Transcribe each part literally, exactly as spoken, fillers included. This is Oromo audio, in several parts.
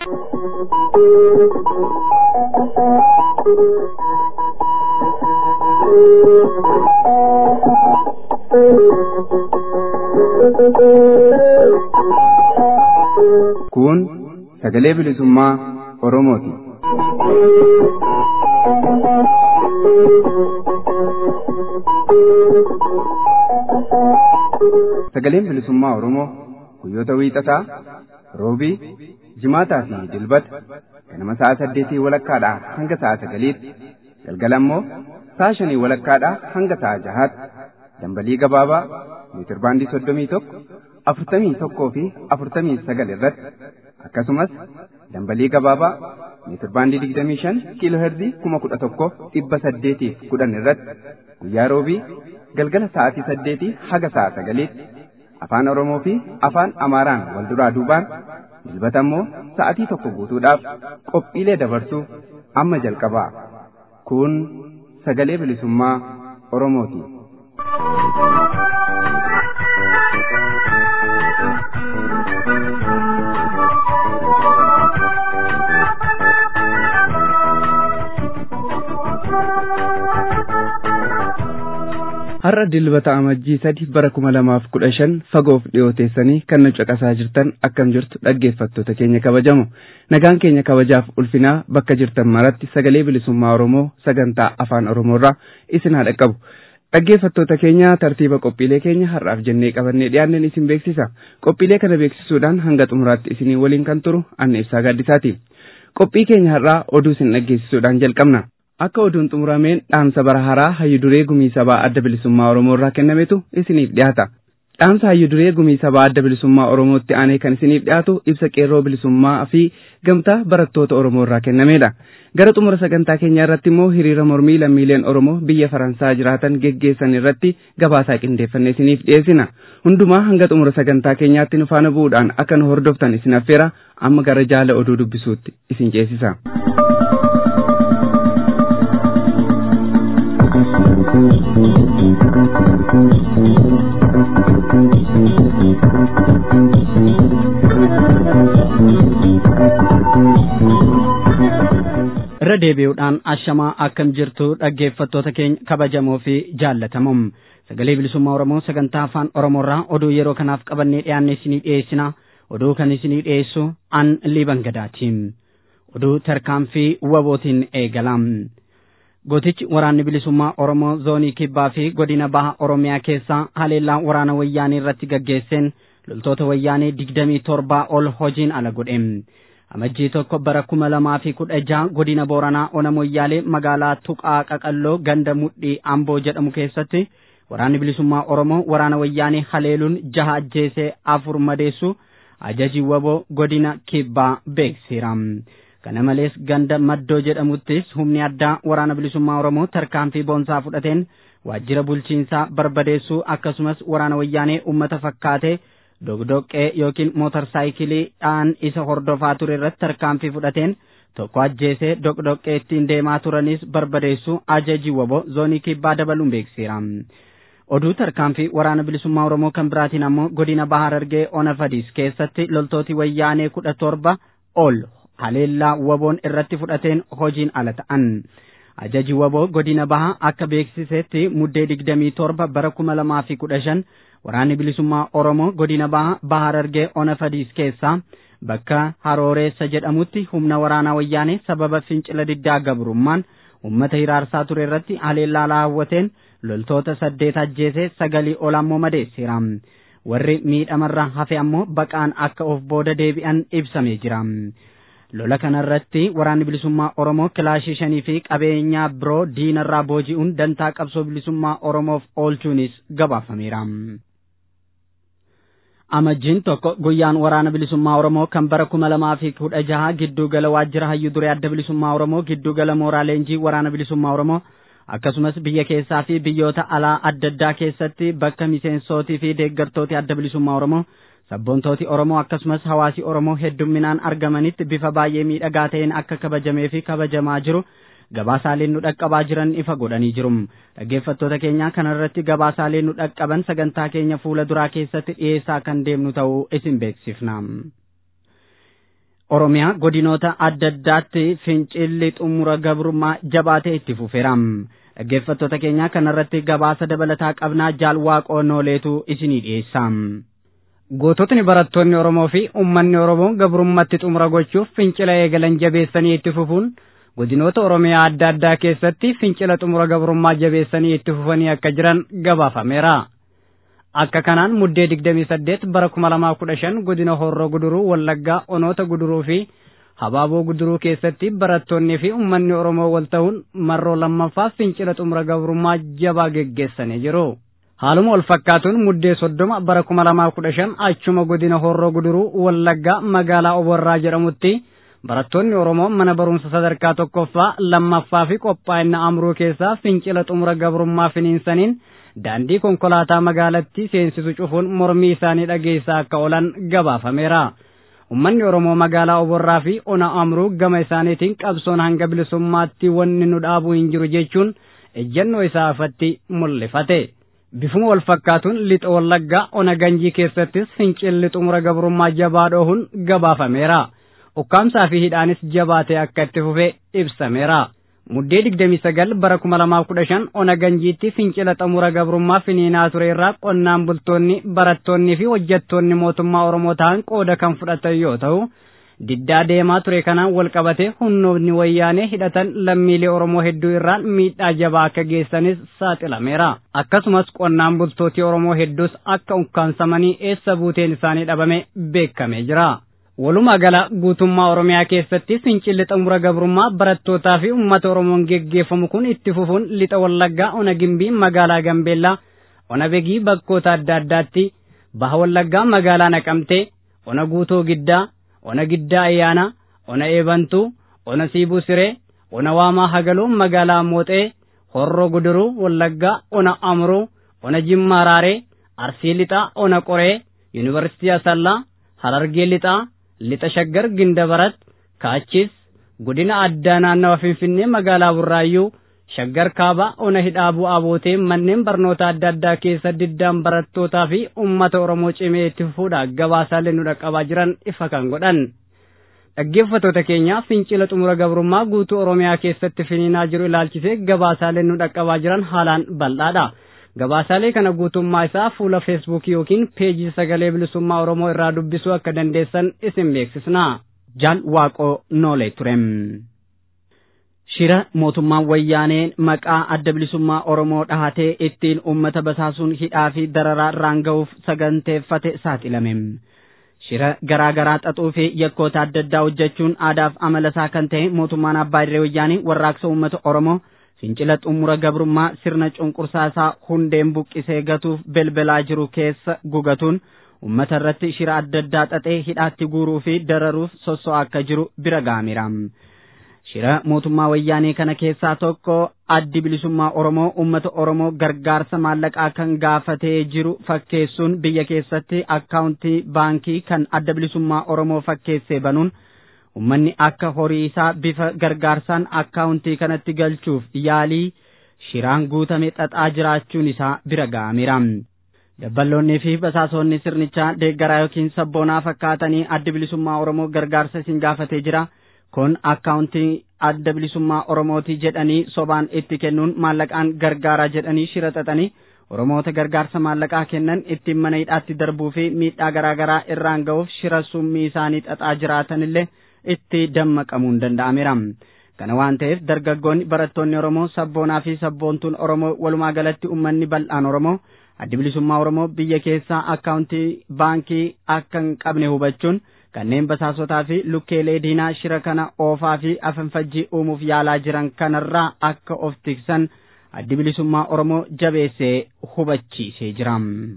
Kun sagalee bilisummaa Oromooti. Sagaleen bilisummaa Oromoo guyyoota wiixataa, roobii, jimaataa fi dilbata ganama sa'a saddeetii walakkaadhaa hanga sa'a sagaliitti, galgala immoo sa'a shanii walakkaadhaa hanga sa'a jahaatti dambalii gabaabaa meetir baandii soddomii tokko, afurtamii tokkoo fi afurtamii sagal irratti akkasumas dambalii gabaabaa meetir baandii digdamii shan kiiloo heerzii kuma kudha tokko dhibba saddeetiif kudhan irratti guyyaa roobii galgala sa'aatii saddeetii haga sa'a sagaliitti afaan Oromoo fi afaan Amaaraan wal duraa duubaan dilbata immoo sa'aatii tokko guutuudhaaf qophiilee dabarsuu amma jalqabaa. Kun sagalee bilisummaa Oromooti. Har'a dilbata amajjii sadi bara kuma lamaaf kudha shan fagoof dhiyooteessanii kan nu caqasaa jirtan akkam jirtu dhaggeeffattoota keenya kabajamu. Nagaan keenya kabajaaf ulfinaa bakka jirtan maratti sagalee bilisummaa Oromoo sagantaa afaan Oromoorraa isin haa dhaqqabu. Dhaggeeffattoota keenya tartiiba qophiilee keenya har'aaf jennee qabannee dhiyaanneen isin beeksisa. Qophiilee kana beeksisuudhaan hanga xumuraatti isinii waliin kan turu Anna Ibsaa Gaaddisaati. Qophii keenya har'aa oduu isin dhaggeessisuudhaan jalqabna. Akka oduun xumurameen dhaamsa bara haaraa hayyuduree gumii sabaa adda bilisummaa Oromoo irraa kennametu isiniif dhiyaata. Dhaamsa hayyuduree gumii sabaa adda bilisummaa Oromootti aanee kan isiniif dhiyaatu ibsa qeerroo bilisummaa fi gamtaa barattoota Oromoo irraa kennamedha. Gara xumura sagantaa keenyaa irratti immoo hiriira mormii lammiileen Oromoo biyya Faransaa jiraatan geggeessan irratti gabaasaa qindeeffannee isiniif dhiyeessina. Hundumaa hanga xumura sagantaa keenyaatti nu faana bu'uudhaan akka nu hordoftan isin affeera. Amma gara jaala oduu dubbisuutti isin ceesisa. Irra deebi'uudhaan ashamaa akkam jirtu dhaggeeffattoota keenya kabajamoo fi jaallatamoo sagalee bilisummaa Oromoo sagantaa afaan Oromoorraa oduu yeroo kanaaf qabannee dhiyaannee isinii dhiyeessina. Oduu kan isinii dhiyeessu an Liiban Gadaati. Oduu tarkaanfii wabootiin eegalam. Gootichi waraanni bilisummaa Oromoo zoonii kibbaa fi godina baha Oromiyaa keessaa haleellaa waraana wayyaanii irratti gaggeesseen loltoota wayyaanii digdamii torbaa ol hojiin ala godhe. Amajjii tokko bara kuma lamaa fi kudha jaha godina Booranaa Ona Moyyaalee magaalaa Tuqaa Qaqalloo ganda Mudhii Amboo jedhamu keessatti waraanni bilisummaa Oromoo waraana wayyaanii haleeluun jaha ajjeesee afur madeessu ajajii waboo godina kibbaa beeksiseera. Kana malees ganda Maddoo jedhamuttis humni addaa waraana bilisummaa Oromoo tarkaanfii boonsaa fudhateen waajjira bulchiinsaa barbadeessuu akkasumas waraana wayyaanee uummata fakkaatee dogdoqqee yookiin mootorsaayikilii dhaan isa hordofaa ture irratti tarkaanfii fudhateen tokko ajjeesee dogdoqqee ittiin deemaa turanis barbadeessuu ajajii waboo zoonii kibbaa dabaluun beeksiseera. Oduu tarkaanfii waraana bilisummaa Oromoo kan biraatiin ammoo godina Baha Harargee Ona Fadiis keessatti loltooti wayyaanee kudha torba ol haleellaa waboon irratti fudhateen hojiin ala ta'an. Ajaji waboo godina bahaa akka beeksisetti muddee digdamii torba bara kuma lamaa fi kudha shan waraanni bilisummaa Oromoo godina bahaa Baha Harargee Ona Fadiis keessaa bakka Harooreessa jedhamutti humna waraanaa wayyaanee sababa fincila diddaa gabrummaan uummata hiraarsaa ture irratti haleellaa raawwateen loltoota saddeet ajjeesee sagalii ol ammoo madeesseera. Warri miidhamarraa hafe ammoo baqaan akka of booda deebi'an ibsamee jira. Lola kanarratti waraanni bilisummaa Oromoo kilaashii shanii fi qabeenyaa biroo diinarraa booji'uun dantaa qabsoo bilisummaa Oromoof oolchuunis gabaafameera. Amajjiin tokko guyyaan waraana bilisummaa Oromoo kan bara kuma lamaa fi kudha jaha gidduu gala waajjira hayyuu duree adda bilisummaa Oromoo gidduu gala mooraa leenjii waraana bilisummaa Oromoo akkasumas biyya keessaa fi biyyoota alaa adda addaa keessatti bakka miseensootii fi deeggartooti adda bilisummaa Oromoo sabboontooti Oromoo akkasumas hawaasi Oromoo heddumminaan argamanitti bifa baay'ee miidhagaa ta'een akka kabajamee fi kabajamaa jiru gabaasaaleen nu dhaqqabaa jiran ifa godhanii jiru. Dhaggeeffattoota keenya kanarratti gabaasaaleen nu dhaqqaban sagantaa keenya fuula duraa keessatti dhiyeessaa kan deemnu ta'uu isin beeksifna. Oromiyaa godinoota adda addaatti fincilli xumura gabrummaa jabaatee itti fufeera. Dhaggeeffattoota keenya kanarratti gabaasa dabalataa qabnaa Jaalwaaqoo Nooleetu isinii dhiyeessa. Goototni barattoonni Oromoo fi uummanni Oromoo gabrummaatti xumura gochuuf fincila eegalan jabeessanii itti fufuun godinoota Oromiyaa adda addaa keessatti fincila xumura gabrummaa jabeessanii itti fufanii akka jiran gabaafameera. Akka kanaan muddee digdamii saddeet bara kuma lamaa kudha shan godina Horroo Guduruu Wallaggaa Onoota Guduruu fi Habaaboo Guduruu keessatti barattoonni fi uummanni Oromoo wal ta'uun marroo lammaffaa fincila xumura gabrummaa jabaa geggeessanii jiru. Haaluma wal fakkaatuun muddee soddoma bara kuma lamaa kudha shan achuma godina Horroo Guduruu Wallaggaa magaalaa Oborraa jedhamutti barattoonni Oromoo mana barumsa sadarkaa tokkoffaa lammaffaa fi qophaa'ina amruu keessaa fincila xumura gabrummaa finiinsaniin daandii konkolaataa magaalattii seensisu cufuun mormii isaanii dhageessaa akka oolan gabaafameera. Uummanni Oromoo magaalaa Oborraa fi Ona Amruu gama isaaniitiin qabsoon hanga bilisummaatti wanni nu dhaabuu hin jiru jechuun ejjennoo isaa ifatti mul'ifate. Bifuma wal fakkaatuun lixa Wallaggaa Ona Ganjii keessattis fincilli xumura gabrummaa jabaa dhoohuun gabaafameera. Ukkaamsaa fi hidhaanis jabaatee akka itti fufe ibsameera. Muddee digdamii sagal bara kuma lamaa kudha shan Ona Ganjiitti fincila xumura gabrummaa finiinaa ture irraa qonnaan bultoonni, barattoonni fi hojjettoonni mootummaa Oromoo ta'an qooda kan fudhatan yoo ta'u, diddaa deemaa ture kanaan wal qabate humnoonni wayyaanee hidhatan lammiilee Oromoo hedduu irraan miidhaa jabaa akka geessanis saaxilameera. Akkasumas qonnaan bultooti Oromoo hedduus akka ukkaansamanii eessa buuteen isaanii dhabame beekamee jira. Walumaa gala guutummaa Oromiyaa keessatti fincilli xumura gabrummaa barattootaa fi uummata Oromoon geggeeffamu kun itti fufuun lixa Wallaggaa Ona Gimbii magaalaa Gambeellaa, Ona Begii bakkoota adda addaatti, Baha Wallaggaa magaalaa Naqamtee, Ona Guutoo Giddaa, Ona Giddaa Ayyaana, Ona Eebantuu, Ona Siibuu Siree, Ona Waamaa Hagaluu magaalaa Mooxee, Horroo Guduruu Wallaggaa Ona Amruu, Ona Jimmaa Raaree, Arsii Lixaa Ona Qoree, Yuunivarsiitii Asallaa, Harargee Lixaa, Lixa Shaggar Gindabarat, Kaachis, godina addaa naannawa Finfinnee magaalaa Burraayyuu, Shaggar Kaabaa Ona Hidhaabuu Abootee manneen barnoota adda addaa keessa diddaan barattootaa fi uummata Oromoo cimee itti fufuudhaan gabaasaalee nu dhaqqabaa jiran ifa kan godhan. Dhaggeeffattoota keenya fincila xumura gabrummaa guutuu Oromiyaa keessatti finiinaa jiru ilaalchisee gabaasaalee nu dhaqqabaa jiran haalaan bal'aadha. Gabaasaalee kana guutummaa isaa fuula feesbuukii yookiin peejii sagalee bilisummaa Oromoo irraa dubbisuu akka dandeessan isin beeksisna. Jaalwaaqoo Noolee turem. Shira mootummaan wayyaaneen maqaa adda bilisummaa Oromoo dhahatee ittiin uummata basaasuun hidhaa fi dararaa irraan ga'uuf saganteeffate saaxilame. Shira garaa garaa xaxuu fi yakkoota adda addaa hojjechuun aadaaf amala isaa kan ta'e mootummaan abbaa irree wayyaanii warraaqsa uummata Oromoo fincila xumura gabrummaa sirna cunqursaa isaa hundeen buqqisee gatuuf belbelaa jiru keessa gugatuun uummata irratti shira adda addaa xaxee hidhaatti guuruu fi dararuuf sosso'aa akka jiru bira ga'ameera. Shira mootummaa wayyaanee kana keessaa tokko addi bilisummaa Oromoo uummata Oromoo gargaarsa maallaqaa kan gaafatee jiru fakkeessuun biyya keessatti akkaawuntii baankii kan adda bilisummaa Oromoo fakkeessee banuun ummanni akka horii isaa bifa gargaarsaan akkaawuntii kanatti galchuuf yaalii shiraan guutame xaxaa jiraachuun isaa bira ga'ameera. Dabballoonnii fi basaasonni sirnichaa deeggaraa yookiin sabboonaa fakkaatanii adda bilisummaa Oromoo gargaarsa isin gaafatee jira. Kun akkaawuntii adda bilisummaa Oromooti jedhanii sobaan itti kennuun maallaqaan gargaaraa jedhanii shira xaxanii Oromoota gargaarsa maallaqaa kennan ittiin mana hidhaatti darbuu fi miidhaa garaa garaa irraan ga'uuf shira summii isaanii xaxaa jiraatanillee itti dammaqamuun danda'ameera. Kana waan ta'eef dargaggoonni barattoonni Oromoo sabboonaa fi sabboontuun Oromoo walumaa galatti uummanni bal'aan Oromoo adda bilisummaa Oromoo biyya keessaa akkaawuntii baankii akka hin qabne hubachuun kanneen basaasotaa fi lukkeelee diinaa shira kana oofaa fi afanfajjii uumuuf yaalaa jiran kanarraa akka of tiksan addi bilisummaa Oromoo jabeessee hubachiisee jira.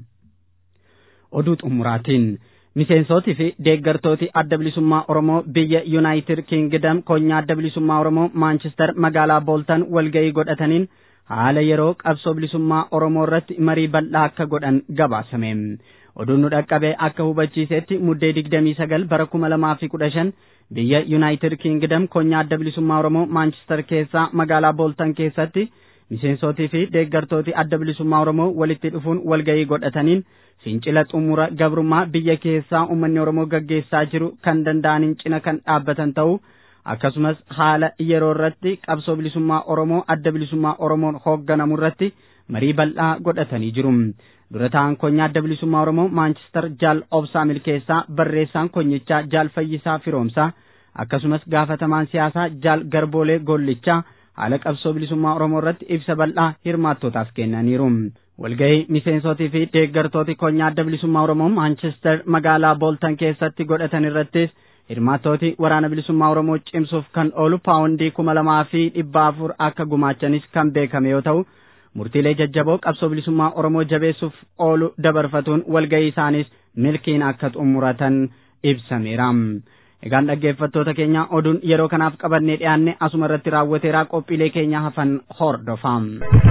Oduu xumuraatiin miseensootii fi deeggartooti adda bilisummaa Oromoo biyya Yuunaayitid Kingdom konyaa adda bilisummaa Oromoo Maanchister magaalaa Booltan walga'ii godhataniin haala yeroo qabsoo bilisummaa Oromoo irratti marii bal'aa akka godhan gabaasame. Oduun nu dhaqqabee akka hubachiisetti muddee digdamii sagal bara kuma lamaa fi kudha shan biyya Yuunaayitid Kingdom konyaa adda bilisummaa Oromoo Maanchister keessaa magaalaa Booltan keessatti miseensotii fi deeggartooti adda bilisummaa Oromoo walitti dhufuun walgahii godhataniin fincila xumura gabrummaa biyya keessaa uummanni Oromoo gaggeessaa jiru kan danda'aniin cina kan dhaabbatan ta'uu akkasumas haala yeroo irratti qabsoo bilisummaa Oromoo adda bilisummaa Oromoon hoogganamu irratti marii bal'aa godhatanii jiru. Dura ta'an konyaa adda bilisummaa Oromoo Maanchister Jaal Obsaa Milkeessaa, barreessaan konyichaa Jaal Fayyisaa Firoomsaa akkasumas gaafatamaan siyaasaa Jaal Garboolee Gollichaa haala qabsoo bilisummaa Oromoo irratti ibsa bal'aa hirmaattootaaf kennaniiru. Walgahii miseensotii fi deeggartooti konyaa adda bilisummaa Oromoo Maanchister magaalaa Booltan keessatti godhatan irrattis hirmaattooti waraana bilisummaa Oromoo cimsuuf kan oolu paawundii kuma lamaa fi dhibba afur akka gumaachanis kan beekame yoo ta'u, murtiilee jajjaboo qabsoo bilisummaa Oromoo jabeessuuf oolu dabarfatuun walgahii isaanis milkiin akka xumuratan ibsameera. Egaan dhaggeeffattoota keenya oduun yeroo kanaaf qabannee dhiyaanne asuma irratti raawwateera. Qophiilee keenya hafan hordofaa.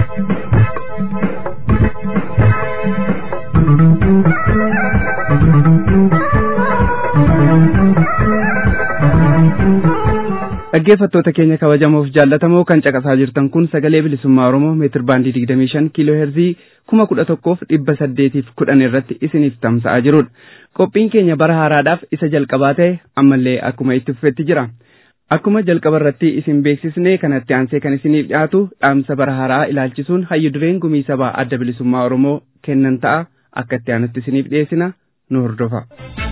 Dhaggeeffattoota keenya kabajamoof jaallatamoo kan caqasaa jirtan kun sagalee bilisummaa Oromoo meetir baandii digdamii shan kiiloo heerzii kuma kudha tokkoof dhibba saddeetiif kudhan irratti isiniif tamsa'aa jirudha. Qophiin keenya bara haaraadhaaf isa jalqabaa ta'e ammallee akkuma itti fufetti jira. Akkuma jalqaba irratti isin beeksisnee kanatti aansee kan isiniif dhiyaatu dhaamsa bara haaraa ilaalchisuun hayyu dureen gumii sabaa adda bilisummaa Oromoo kennan ta'a. Akka itti aanutti isiniif dhiyeessina nu hordofa.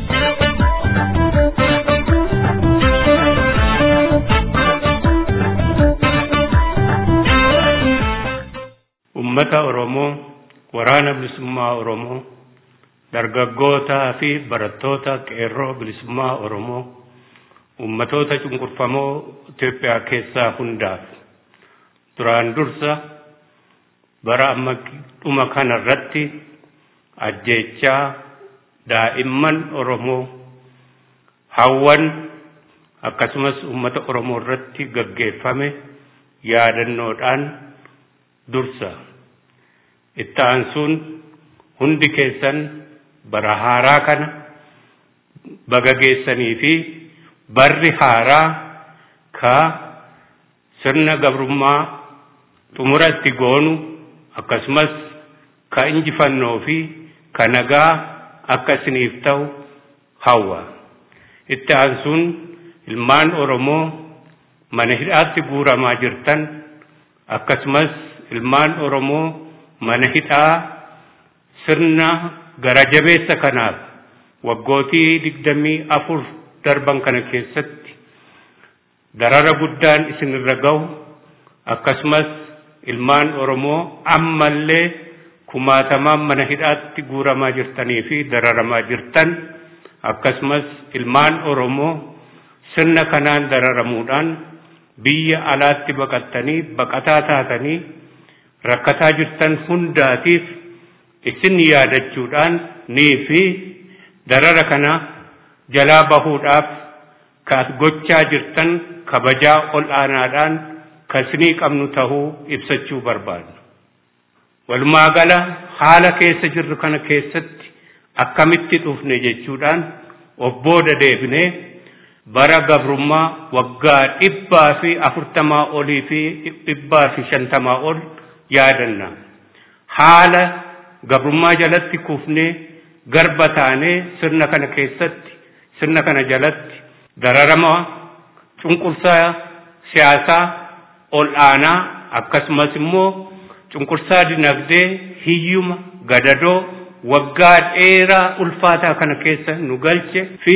Ummata Oromoo, waraana bilisummaa Oromoo, dargaggootaa fi barattoota qeerroo bilisummaa Oromoo, ummatoota cunqurfamoo Itoophiyaa keessaa hundaaf duraan dursa bara amma dhuma kanarratti ajjeechaa daa'imman Oromoo hawwan akkasumas ummata Oromoo irratti gaggeeffame yaadannoodhaan dursa. Itti aansuun hundi keessan bara haaraa kana baga geessanii fi barri haaraa ka sirna gabrummaa xumura itti goonu akkasumas ka injifannoo fi ka nagaa akka isiniif ta'u hawwa. Itti aansuun ilmaan Oromoo mana hidhaatti guuramaa jirtan akkasumas ilmaan Oromoo mana hidhaa sirna gara jabeessa kanaaf waggootii digdamii afur darban kana keessatti darara guddaan isinirra ga'u akkasumas ilmaan Oromoo ammallee kumaatamaan mana hidhaatti guuramaa jirtanii fi dararamaa jirtan akkasumas ilmaan Oromoo sirna kanaan dararamuudhaan biyya alaatti baqattanii baqataa taatanii rakkataa jirtan hundaatiif isin yaadachuudhaan nii fi darara kana jalaa bahuudhaaf ka gochaa jirtan kabajaa ol aanaadhaan ka isinii qabnu tahuu ibsachuu barbaadna. Walumaa gala haala keessa jirru kana keessatti akkamitti dhufne jechuudhaan of booda deebinee bara gabrummaa waggaa dhibbaa fi afurtamaa olii fi dhibbaa fi shantamaa ol yaadanna. Haala gabrummaa jalatti kufnee garba taanee sirna kana keessatti sirna kana jalatti dararama cunqursaa siyaasaa ol aanaa akkasumas immoo cunqursaa dinagdee hiyyuma gadadoo waggaa dheeraa ulfaataa kana keessa nu galche fi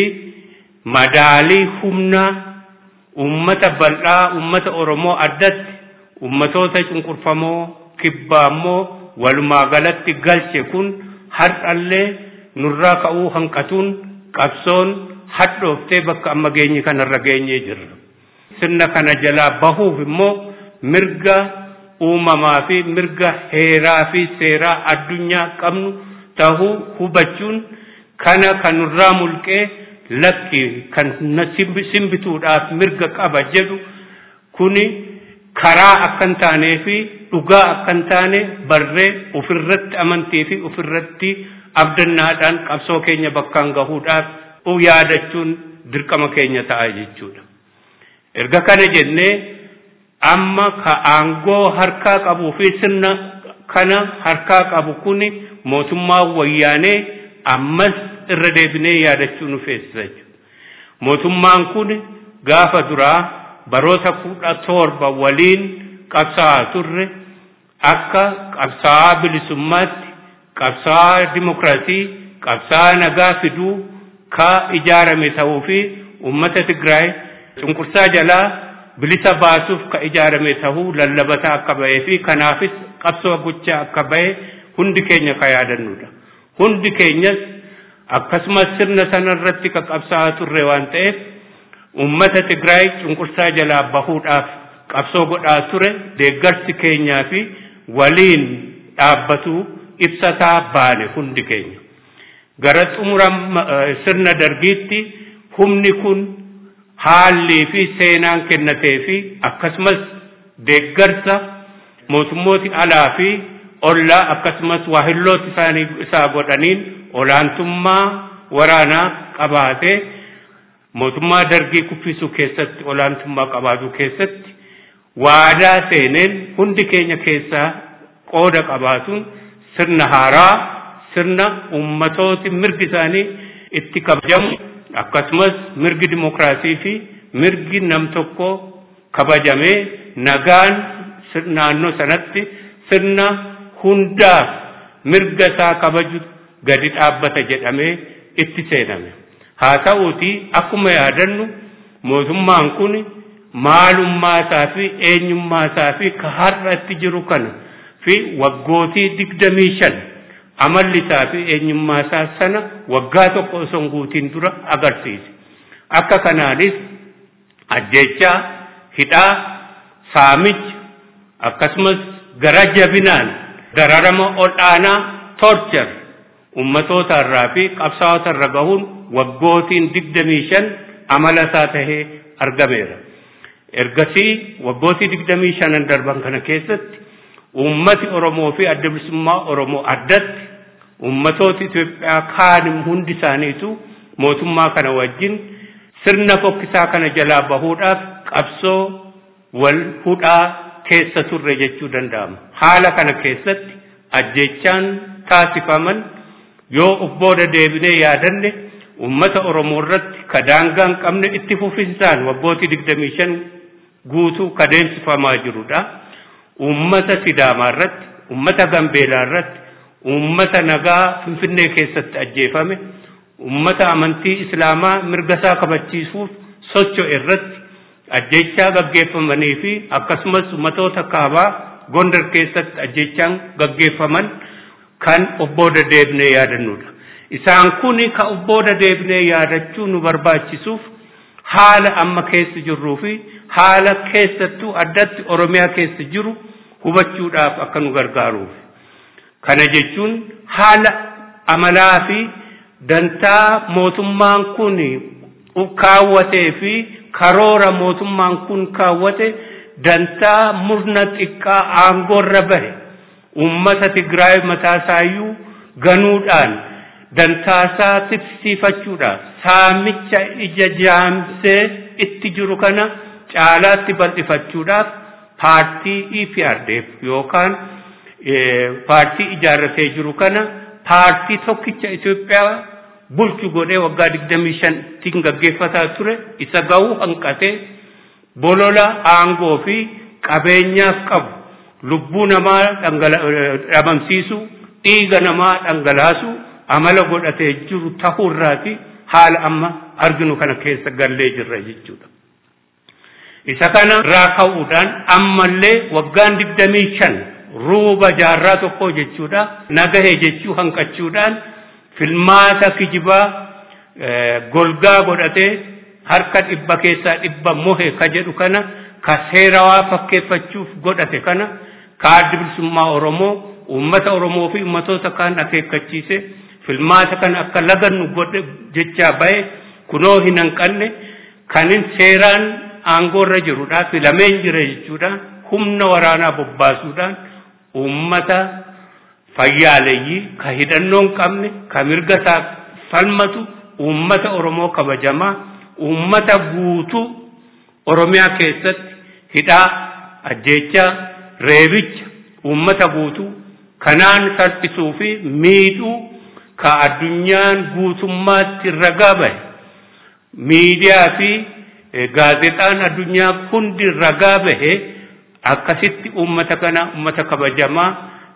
madaalii humnaa ummata bal'aa ummata Oromoo addatti ummatoota cunqurfamoo kibbaa immoo walumaa galatti galche kun har'allee nurraa ka'uu hanqatuun qabsoon hadhooftee bakka amma geenye kanarra geenyee jirra. Sirna kana jalaa bahuuf immoo mirga uumamaa fi mirga heeraa fi seeraa addunyaa qabnu tahuu hubachuun kana kan nurraa mulqee lakki kan simbituudhaaf mirga qaba jedhu kuni karaa akkan taanee fi dhugaa akkan taane barree ofirratti amantii fi ofirratti abdannaadhaan qabsoo keenya bakkaan gahuudhaaf u yaadachuun dirqama keenya ta'a jechuudha. Erga kana jennee amma ka aangoo harkaa qabuu fi sirna kana harkaa qabu kuni mootummaa wayyaanee ammas irra deebinee yaadachuu nu feessisa. Mootummaan kun gaafa duraa baroota kudha torba waliin qabsaa'aa turre akka qabsaa'aa bilisummaatti qabsaa'aa dimokiraasii qabsaa'aa nagaa fiduu ka ijaarame ta'uu fi uummata Tigraay cunqursaa jalaa bilisa baasuuf ka ijaarame ta'uu lallabataa akka ba'ee fi kanaafis qabsoo gochaa akka ba'e hundi keenya ka yaadannudha. Hundi keenyas akkasumas sirna sanarratti ka qabsaa'aa turre waan ta'eef uummata Tigraay cunqursaa jalaa bahuudhaaf qabsoo godhaa ture deeggarsi keenyaa fi waliin dhaabbatu ibsataa baane hundi keenya. Gara xumura sirna dargiitti humni kun haalli fi seenaan kennatee fi akkasumas deeggarsa mootummooti alaa fi ollaa akkasumas waahillooti isaanii isaa godhaniin olaantummaa waraanaa qabaatee mootummaa dargii kuffisuu keessatti olaantummaa qabaatu keessatti waadaa seeneen hundi keenya keessaa qooda qabaatuun sirna haaraa sirna ummatooti mirgi isaanii itti kabajamu akkasumas mirgi dimokiraasii fi mirgi nam tokko kabajamee nagaan naannoo sanatti sirna hundaaf mirga isaa kabaju gadi dhaabbata jedhamee itti seename. Haa ta'uuti akkuma yaadannu mootummaan kun maalummaa isaa fi eenyummaa isaa fi ka har'atti jiru kana fi waggootii digdamii shan amalli isaa fi eenyummaa isaa sana waggaa tokko osoo hin guutiin dura agarsiise. Akka kanaanis ajjeechaa hidhaa saamicha akkasumas gara jabinaan dararama ol'aanaa torture ummatoota irraa fi qabsaa'ota irra gahuun waggootiin digdamii shan amala isaa tahee argameera. Ergasii waggootii digdamii shanan darban kana keessatti ummati Oromoo fi adda bilisummaa Oromoo addatti ummatooti Itoophiyaa kaan hundi isaaniitu mootummaa kana wajjin sirna fokkisaa kana jalaa bahuudhaaf qabsoo wal hudhaa keessa turre jechuu danda'ama. Haala kana keessatti ajjeechaan taasifaman yoo of booda deebinee yaadanne ummata Oromoo irratti ka daangaa hin qabne itti fufinsaan waggootii digdamii shan guutuu ka deemsifamaa jirudha. Ummata Sidaamaa irratti, ummata Gambeelaa irratti, ummata nagaa Finfinnee keessatti ajjeefame, ummata amantii Islaamaa mirga isaa kabachiisuuf socho'e irratti ajjeechaa gaggeeffamanii fi akkasumas ummatoota kaabaa Gondar keessatti ajjeechaan gaggeeffaman kan of booda deebinee yaadannudha. Isaan kuni ka of booda deebinee yaadachuu nu barbaachisuuf haala amma keessa jirruu fi haala keessattuu addatti Oromiyaa keessa jiru hubachuudhaaf akka nu gargaaruuf. Kana jechuun haala amalaa fi dantaa mootummaan kun kaawwatee fi karoora mootummaan kun kaawwate dantaa murna xiqqaa aangoorra bahe ummata Tigraay mataasaayuu ganuudhaan dantaasaa tiksiifachuudhaaf saamicha ija jaamsee itti jiru kana caalaatti bal'ifachuudhaaf paartii E P R D F yookaan paartii ijaarratee jiru kana paartii tokkicha Itoophiyaa bulchu godhee waggaa digdamii shan tiin gaggeeffataa ture isa ga'uu hanqatee bolola aangoo fi qabeenyaaf qabu lubbuu namaa dhabamsiisu dhiiga namaa dhangalaasu amala godhatee jiru ta'uurraati haala amma arginu kana keessa gallee jirra jechuudha. Isa kana irraa ka'uudhaan ammallee waggaan digdamii shan ruuba jaarraa tokko jechuudha nagahee jechuu hanqachuudhaan filmaata kijibaa golgaa godhatee harka dhibba keessaa dhibba mohe ka jedhu kana ka seerawaa fakkeeffachuuf godhate kana ka adda bilisummaa Oromoo ummata Oromoo fi ummatoota kaan akeekkachiise filmaata kana akka lagannu godhe jechaa bahe kunoo hin hanqanne kanin seeraan aangoorra jirudha filameen jira jechuudha humna waraanaa bobbaasuudhaan ummata fayyaaleeyyii ka hidhannoon qabne ka mirga isaa falmatu ummata Oromoo kabajamaa ummata guutuu Oromiyaa keessatti hidhaa ajjeechaa reebicha ummata guutuu kanaan salphisuu fi miidhuu ka addunyaan guutummaatti ragaa bahe miidiyaa fi gaazexaan addunyaa hundi ragaa bahe akkasitti ummata kana ummata kabajamaa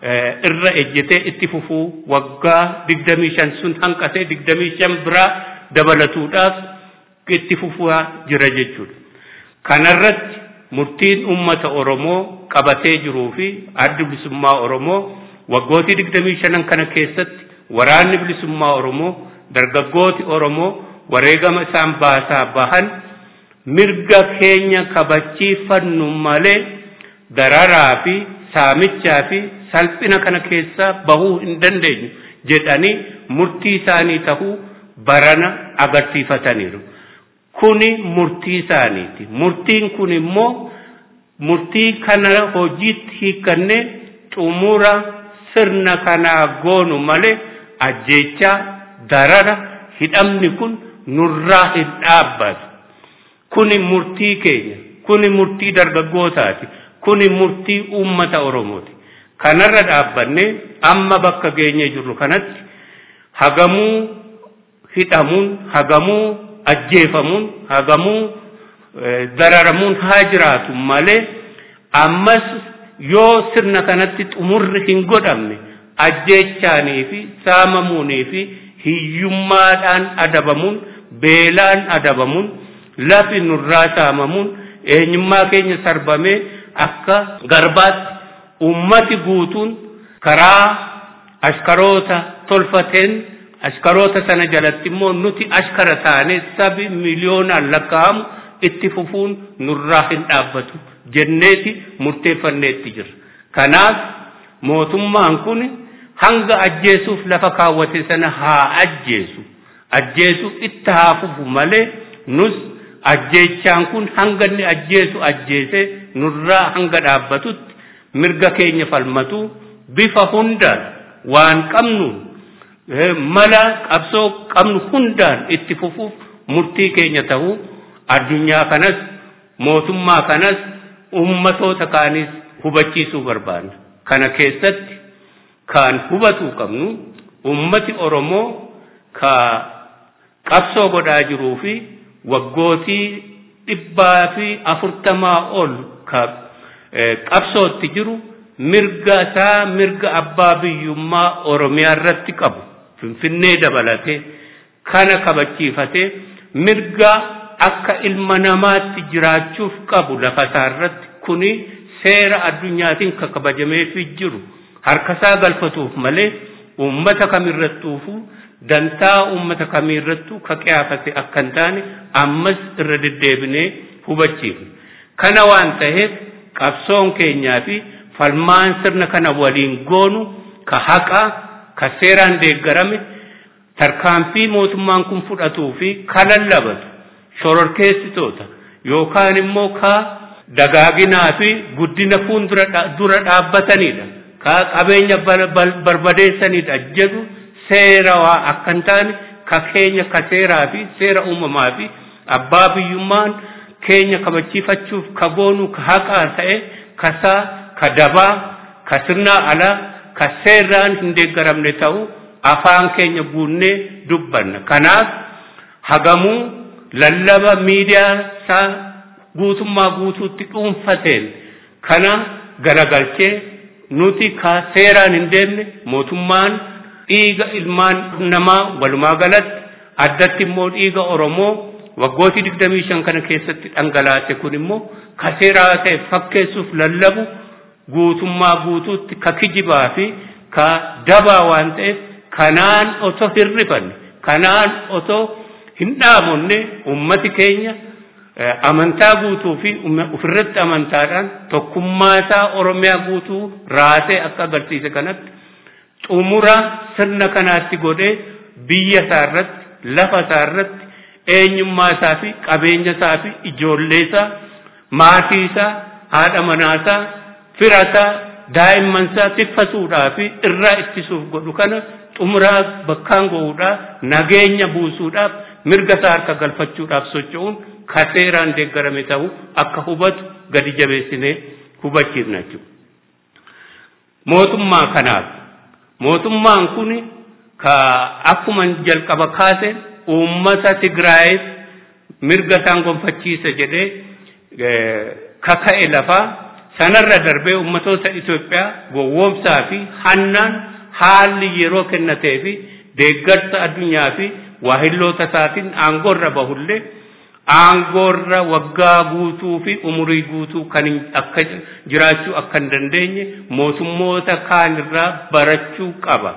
irra ejjetee itti fufuu waggaa digdamii shan sun hanqatee digdamii shan biraa dabalatuudhaaf itti fufaa jira jechuudha. Kanarratti murtiin ummata Oromoo qabatee jiruu fi addi bilisummaa Oromoo waggootii digdamii shanan kana keessatti waraanni bilisummaa Oromoo dargaggooti Oromoo wareegama isaan baasaa bahan mirga keenya kabachiifannu malee dararaa fi saamichaa fi salphina kana keessaa bahuu hin dandeenyu jedhanii murtii isaanii tahuu barana agarsiifataniiru. Kuni murtii isaaniiti. Murtiin kun immoo murtii kana hojiitti hiikkannee xumura sirna kanaa goonu malee ajjeechaa darara hidhamni kun nurraa hin dhaabbatu. Kuni murtii keenya. Kuni murtii dargaggootaati. Kuni murtii uummata Oromooti. Kanarra dhaabbannee amma bakka geenye jirru kanatti hagamuu hidhamuun hagamuu ajjeefamuun hagamuu dararamuun haa jiraatu malee ammas yoo sirna kanatti xumurri hin godhamne ajjeechaanii fi saamamuunii fi hiyyummaadhaan adabamuun beelaan adabamuun lafi nurraa saamamuun eenyummaa keenya sarbamee akka garbaatti ummati guutuun karaa ashkaroota tolfateen ashkaroota sana jalatti immoo nuti ashkara taane sabi miliyoonaan lakkaa'amu itti fufuun nurraa hin dhaabbatu jenneeti murteeffanneetti jira. Kanaaf mootummaan kun hanga ajjeesuuf lafa kaawwate sana haa ajjeesu ajjeesuuf itti haa fufu malee nus ajjeechaan kun hanga inni ajjeesu ajjeese nurraa hanga dhaabbatutti mirga keenya falmatu bifa hundaan waan qabnuun mala qabsoo qabnu hundaan itti fufuuf murtii keenya ta'uu addunyaa kanas mootummaa kanas ummatoota kaanis hubachiisuu barbaanna. Kana keessatti kan hubatuu qabnu ummati Oromoo ka qabsoo godhaa jiruu fi waggootii dhibbaa fi afurtamaa ol ka qabsootti jiru mirga isaa mirga abbaa biyyummaa Oromiyaa irratti qabu Finfinnee dabalatee kana kabachiifatee mirga akka ilma namaatti jiraachuuf qabu lafa isaa irratti kuni seera addunyaatiin kabajameefii jiru harkasaa galfatuuf malee ummata kamirrattuufu dantaa ummata kamirrattu ka qiyaafate akka hin taane ammas irra deddeebinee hubachiifna. Kana waan ta'eef qabsoon keenyaa fi falmaan sirna kana waliin goonu ka haqa ka seeraan deeggarame tarkaanfii mootummaan kun fudhatuu fi ka lallabatu shororkeessitoota yookaan immoo ka dagaaginaa fi guddina fuuldura dura dhaabbatanidha ka qabeenya barbadeessanidha jedhu seera waa akka hin taane ka keenya ka seeraa fi seera uumamaa fi abbaa biyyummaan keenya kabachiifachuuf ka goonu ka haqaa ta'e kasaa ka dabaa ka sirnaa alaa ka seeraan hin deeggaramne ta'u afaan keenya guunnee dubbanna. Kanaaf hagamuu lallaba miidiyaa isaa guutummaa guutuutti dhuunfateen kana garagalchee nuti ka seeraan hin deemne mootummaan dhiiga ilmaan namaa walumaa galatti addatti immoo dhiiga Oromoo waggooti digdamii shan kana keessatti dhangalaase kun immoo ka seeraa ta'e fakkeessuuf lallabu guutummaa guutuutti ka kijibaa fi ka dabaa waan ta'eef kanaan otoo hirrifanne kanaan otoo hin dhaamonne ummati keenya amantaa guutuu fi ofirratti amantaadhaan tokkummaa isaa Oromiyaa guutuu raasee akka agarsiise kanatti xumura sirna kanaatti godhee biyya isaa irratti lafa isaa irratti eenyummaa isaa fi qabeenya isaa fi ijoollee isaa maatii isaa haadha manaa isaa fira isaa daa'imman isaa tiffasuudhaa fi irraa ittisuuf godhu kana xumuraa bakkaan ga'uudhaaf nageenya buusuudhaaf mirga isaa harka galfachuudhaaf socho'uun ka seeraan deeggarame ta'uu akka hubatu gadi jabeessinee hubachiifna jechuudha. Mootummaa kanaaf mootummaan kun ka akkuma jalqaba kaase uummata Tigraayiif mirga isaan gonfachiisa jedhee kaka'e lafaa sanarra darbee uummatoota Itoophiyaa gowwoomsaa fi hannaan haalli yeroo kennatee fi deeggarsa addunyaa fi waahilloota isaatiin aangoorra bahullee aangoorra waggaa guutuu fi umurii guutuu kan akka jiraachuu akka hin dandeenye mootummoota kaanirraa barachuu qaba.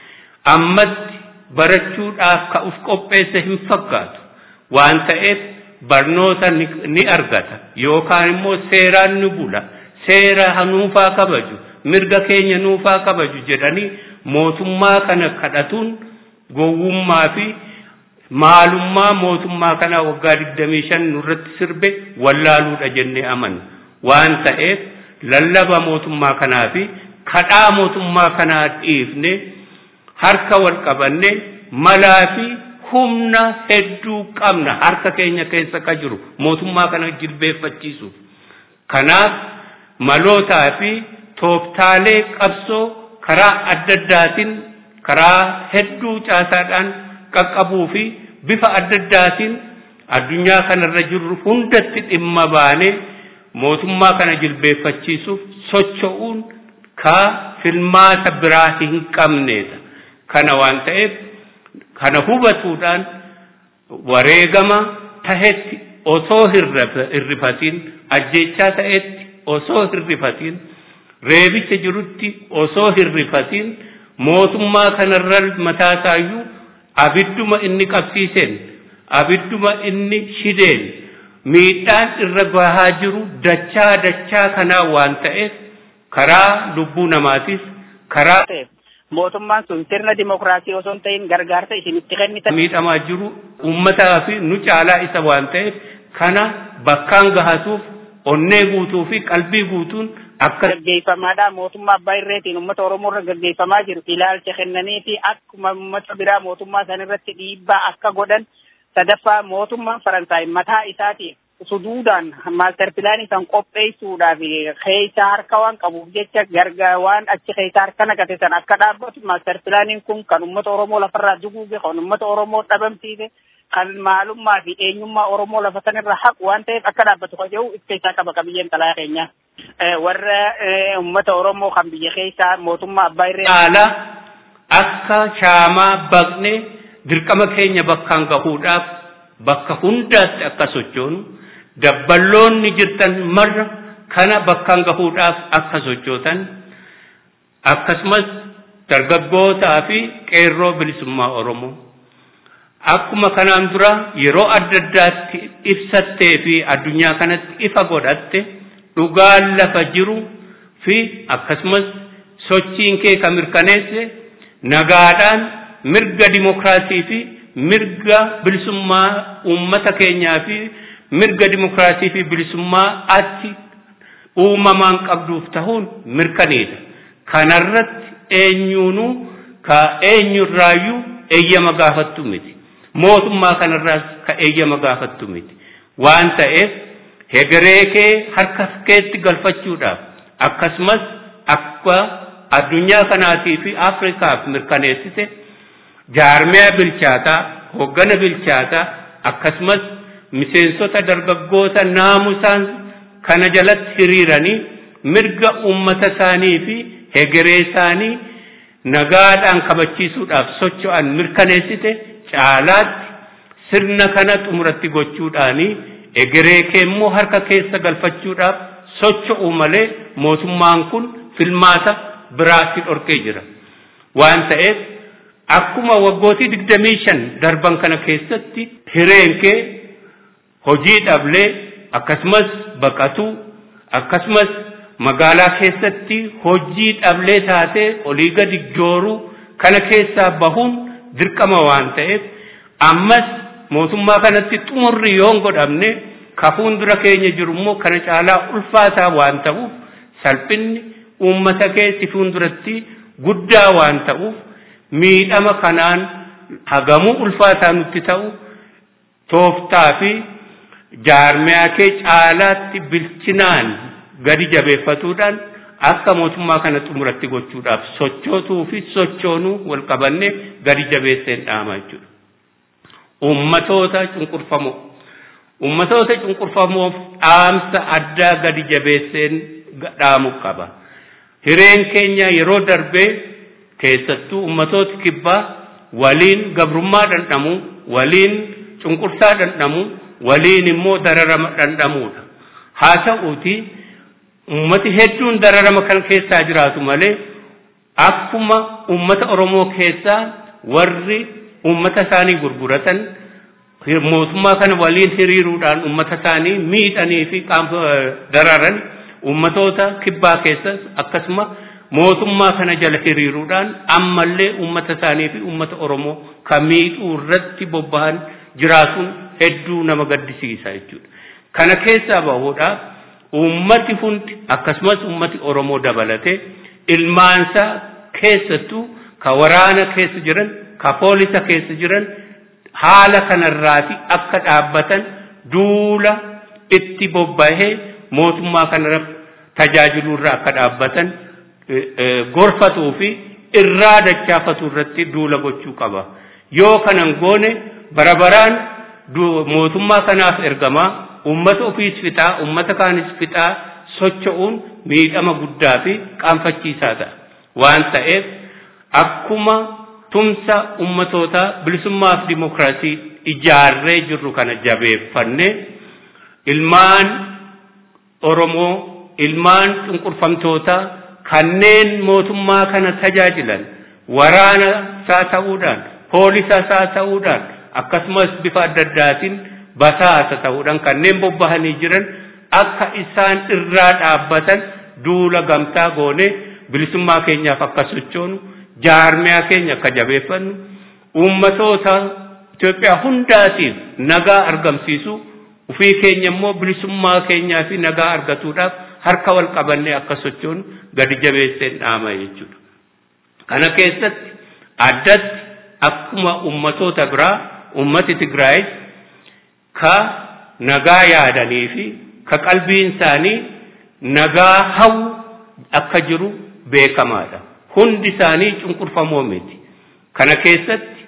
Ammatti barachuudhaaf ka uf qopheesse hin fakkaatu waan ta'eef barnoota ni argata yookaan immoo seeraan ni bula seera nuufaa kabaju mirga keenya nuufaa kabaju jedhanii mootummaa kana kadhatuun gowwummaa fi maalummaa mootummaa kana waggaa digdamii shan nurratti sirbe wallaaluudha jennee amanna waan ta'eef lallaba mootummaa kanaa fi kadhaa mootummaa kanaa dhiifne harka wal qabanne malaa fi humna hedduu qabna harka keenya keessa ka jiru mootummaa kana jilbeeffachiisuuf. Kanaaf malootaa fi tooftaalee qabsoo karaa adda addaatiin karaa hedduu caasaadhaan qaqqabuu fi bifa adda addaatiin addunyaa kanarra jiru hundatti dhimma baanee mootummaa kana jilbeeffachiisuuf socho'uun ka filmaata biraa hin qabneedha. Kana waan ta'eef kana hubatuudhaan wareegama tahetti osoo hirrifatiin ajjechaa ta'etti osoo hirrifatiin reebicha jirutti osoo hirrifatiin mootummaa kanarra mataasaayuu abidduma inni qabsiiseen abidduma inni shideen miidhaan irra gahaa jiru dachaa dachaa kanaa waan ta'eef karaa lubbuu namaatis karaa mootummaan sun sirna dimokiraasii osoo hin ta'in gargaarsa isinitti kennitan miidhamaa jiru uummataa fi nu caalaa isa waan ta'eef kana bakkaan gahatuuf onnee guutuu fi qalbii guutuun akka gaggeeffamaadha mootummaa abbaa irreetiin uummata Oromoo irra gaggeeffamaa jiru ilaalcha kennanii fi akkuma uummata biraa mootummaa san irratti dhiibbaa akka godhan sadaffaa mootummaan Faransaay mataa isaatiin suduudaan maaster pilaanii san qopheessuudhaaf keessa harka waan qabuuf jecha gargaa waan achi keessa harka naqate san akka dhaabbatu maaster pilaaniin kun kan uummata Oromoo lafarraa duguuge kan uummata Oromoo dhabamsiise kan maalummaa fi eenyummaa Oromoo lafa sanirra haqu waan ta'eef akka dhaabbatu kan jedhu of keessaa qaba qabiyyeen xalayaa keenya. Warra uummata Oromoo kan biyya keessaa mootummaa abbaa irree haala akka shaamaa baqne dirqama keenya bakkaan gahuudhaaf bakka hundaatti akka sochoonu dabballoonni jirtan marra kana bakkaan gahuudhaaf akka sochootan akkasumas dargaggootaa fi qeerroo bilisummaa Oromoo akkuma kanaan dura yeroo adda addaatti ibsattee fi addunyaa kanatti ifa godhatte dhugaan lafa jiru fi akkasumas sochiin kee kan mirkaneesse nagaadhaan mirga dimokiraasii fi mirga bilisummaa uummata keenyaa fi mirga dimokiraasii fi bilisummaa achi uumamaan qabduuf ta'uun mirkaneedha. Kanarratti eenyuunuu ka eenyurraayyuu eeyyama gaafattu miti. Mootummaa kanarraas ka eeyyama gaafattu miti. Waan ta'eef hegeree kee harka keetti galfachuudhaaf akkasumas akka addunyaa kanaatii fi Afrikaaf mirkaneessite jaarmiyaa bilchaataa hoggana bilchaataa akkasumas miseensota dargaggoota naamusaan kana jalatti hiriiranii mirga uummata isaanii fi hegeree isaanii nagaadhaan kabachiisuudhaaf socho'an mirkaneessite caalaatti sirna kana xumuratti gochuudhaanii hegeree kee immoo harka keessa galfachuudhaaf socho'u malee mootummaan kun filmaata biraatti dhorkee jira. Waan ta'eef akkuma waggootii digdamii shan darban kana keessatti hireen kee hojii dhablee akkasumas baqatuu akkasumas magaalaa keessatti hojii dhablee taatee olii gadi jooruu kana keessaa bahuun dirqama waan ta'eef ammas mootummaa kanatti xumurri yoon godhamne ka fuuldura keenya jiru immoo kana caalaa ulfaataa waan ta'uuf salphinni uummata keessa fuulduratti guddaa waan ta'uuf miidhama kanaan hagamuu ulfaataa nutti ta'u tooftaa fi jaarmiyaa kee caalaatti bilchinaan gadi jabeeffatuudhaan akka mootummaa kana xumuratti gochuudhaaf sochootuu fi sochoonuu wal qabanne gadi jabeesseen dhaama jechuudha. Ummatoota cunqurfamoo ummatoota cunqurfamoof dhaamsa addaa gadi jabeesseen dhaamu qaba. Hireen keenya yeroo darbee keessattuu ummatoota kibbaa waliin gabrummaa dhandhamu, waliin cunqursaa dhandhamu, waliin immoo dararama dhandhamuudha. Haa ta'uuti ummati hedduun dararama kan keessaa jiraatu malee akkuma ummata Oromoo keessaa warri ummata isaanii gurguratan mootummaa kana waliin hiriiruudhaan ummata isaanii miidhanii fi dararan ummatoota kibbaa keessas akkasuma mootummaa kana jala hiriiruudhaan ammallee ummata isaanii fi ummata Oromoo kan miidhuu irratti bobba'an jiraatuun hedduu nama gaddisiisa jechuudha. Kana keessaa bahuudhaaf ummati hundi akkasumas ummati Oromoo dabalatee ilmaansa keessattuu ka waraana keessa jiran ka poolisa keessa jiran haala kanarraati akka dhaabbatan duula itti bobbahee mootummaa kanarra tajaajilurra akka dhaabbatan gorfatuu fi irraa dachaafatu irratti duula gochuu qaba. Yoo kanan goone barabaraan mootummaa kanaaf ergamaa ummata ofiis fixaa ummata kaanis fixaa socho'uun miidhama guddaa fi qaanfachiisaa ta'a. Waan ta'eef akkuma tumsa ummatoota bilisummaaf dimokiraasii ijaarree jirru kana jabeeffannee ilmaan Oromoo ilmaan cunqurfamtoota kanneen mootummaa kana tajaajilan waraana isaa ta'uudhaan poolisa isaa ta'uudhaan akkasumas bifa adda addaatiin basaasa ta'uudhaan kanneen bobbahanii jiran akka isaan irraa dhaabbatan duula gamtaa goone bilisummaa keenyaaf akka sochoonu jaarmiyaa keenya akka jabeeffannu ummatoota Itoophiyaa hundaatiif nagaa argamsiisu ufii keenya immoo bilisummaa keenyaa fi nagaa argatuudhaaf harka wal qabannee akka sochoonu gadi jabeesseen dhaama jechuudha. Kana keessatti addatti akkuma ummatoota biraa ummati Tigraay ka nagaa yaadanii fi ka qalbiin isaanii nagaa hawwu akka jiru beekamaadha. Hundi isaanii cunqurfamoo miti. Kana keessatti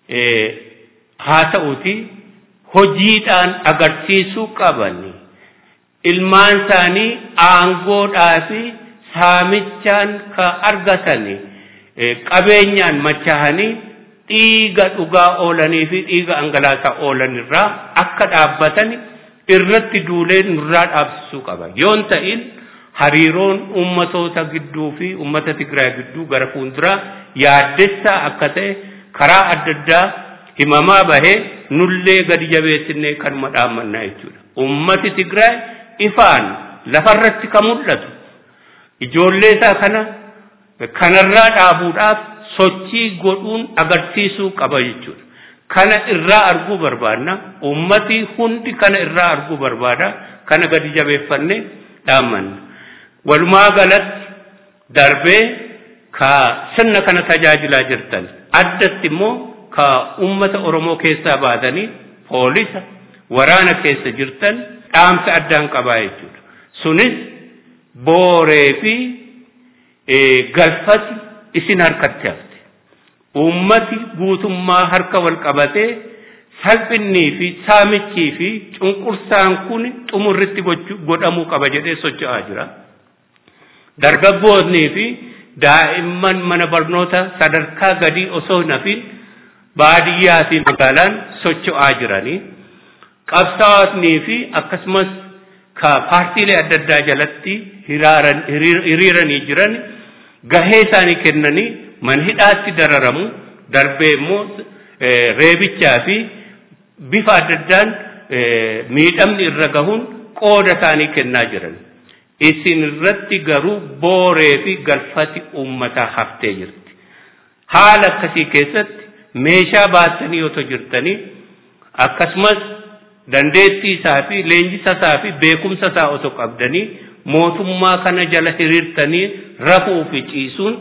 haa ta'uuti hojiidhaan agarsiisuu qabani. Ilmaan isaanii aangoodhaa fi saamichaan ka argatani qabeenyaan machahanii dhiiga dhugaa oolanii fi dhiiga angalaasaa oolanirraa akka dhaabbatan irratti duulee nurraa dhaabsisuu qaba. Yoon ta'in hariiroon ummatoota gidduu fi ummata Tigraay gidduu gara fuulduraa yaaddessaa akka ta'e karaa adda addaa himamaa bahee nullee gadi jabeessinee kanuma dhaammannaa jechuudha. Ummati Tigraay ifaan lafarratti kan mul'atu ijoollee isaa kana kanarraa dhaabuudhaaf sochii godhuun agarsiisuu qaba jechuudha. Kana irraa arguu barbaadna. Ummati hundi kana irraa arguu barbaada. Kana gadi jabeeffannee dhaammanna. Walumaa galatti darbee ka sirna kana tajaajilaa jirtan addatti immoo ka ummata Oromoo keessaa baatanii poolisa waraana keessa jirtan dhaamsa addaan qabaa jechuudha. Sunis booree fi galfati isin harkatti hafte. Ummati guutummaa harka wal qabatee salphinnii fi saamichii fi cunqursaan kun xumurritti godhamuu qaba jedhee socho'aa jira. Dargaggoonnii fi daa'imman mana barnoota sadarkaa gadii osoo hin hafin baadiyyaa fi magaalaan socho'aa jiranii. Qabsaa'otnii fi akkasumas ka paartiilee adda addaa jalatti hiriiranii jiran gahee isaanii kennanii manhidhaatti dararamu darbee immoo reebichaa fi bifa adda addaan miidhamni irra gahuun qooda isaanii kennaa jiran. Isin irratti garuu booree fi galfati uummataa haftee jirti. Haala akkasii keessatti meeshaa baatanii otoo jirtanii akkasumas dandeettii isaa fi leenjisa isaa fi beekumsa isaa otoo qabdanii mootummaa kana jala hiriirtanii rafuu fi ciisuun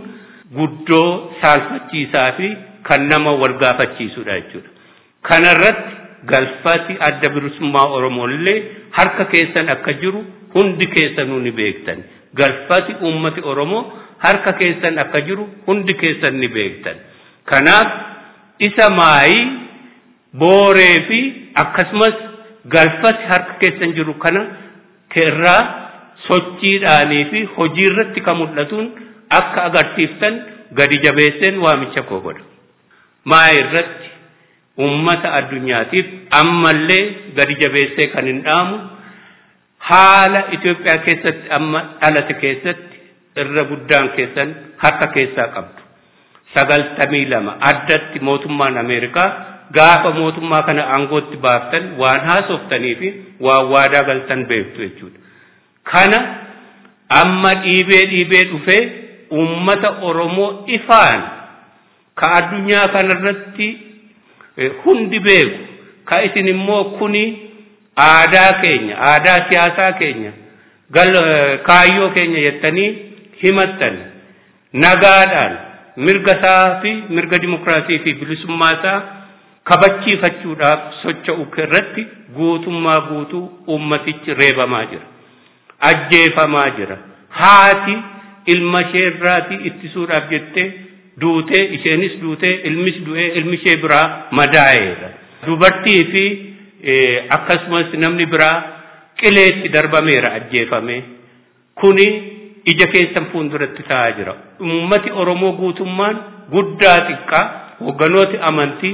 guddoo saalfachiisaa fi kan nama wal gaafachiisudha jechuudha. Kana irratti galfati adda bilisummaa Oromollee harka keessan akka jiru hundi keessanuu ni beektan. Galfati ummati Oromoo harka keessan akka jiru hundi keessan ni beektan. Kanaaf isa maayii booree fi akkasumas galfati harka keessan jiru kana kerraa sochiidhaanii fi hojii irratti kan mul'atuun akka agarsiiftan gadi jabeesseen waamicha koo godha. Maa irratti ummata addunyaatiif ammallee gadi jabeessee kan hin dhaamu haala Itoophiyaa keessatti amma dhalate keessatti irra guddaan keessan harka keessaa qabdu. Sagaltamii lama addatti mootummaan Ameerikaa gaafa mootummaa kana aangootti baaftan waan haasoftanii fi waan waadaa galtan beektu jechuudha. Kana amma dhiibee dhiibee dhufee ummata Oromoo ifaan ka addunyaa kanarratti hundi beeku ka isin immoo kuni aadaa keenya aadaa siyaasaa keenya gal kaayyoo keenya jettanii himattan nagaadhaan mirga isaa fi mirga dimokiraasii fi bilisummaa isaa kabachiifachuudhaaf socho'u irratti guutummaa guutuu ummatichi reebamaa jira. Ajjeefamaa jira. Haati ilma ishee irraatii ittisuudhaaf jettee duutee isheenis duutee ilmis du'ee ilmi ishee biraa madaa'eera. Dubartii fi akkasumas namni biraa qileetti darbameera ajjeefamee. Kuni ija keessan fuulduratti ta'aa jira. Ummati Oromoo guutummaan guddaa xiqqaa hogganooti amantii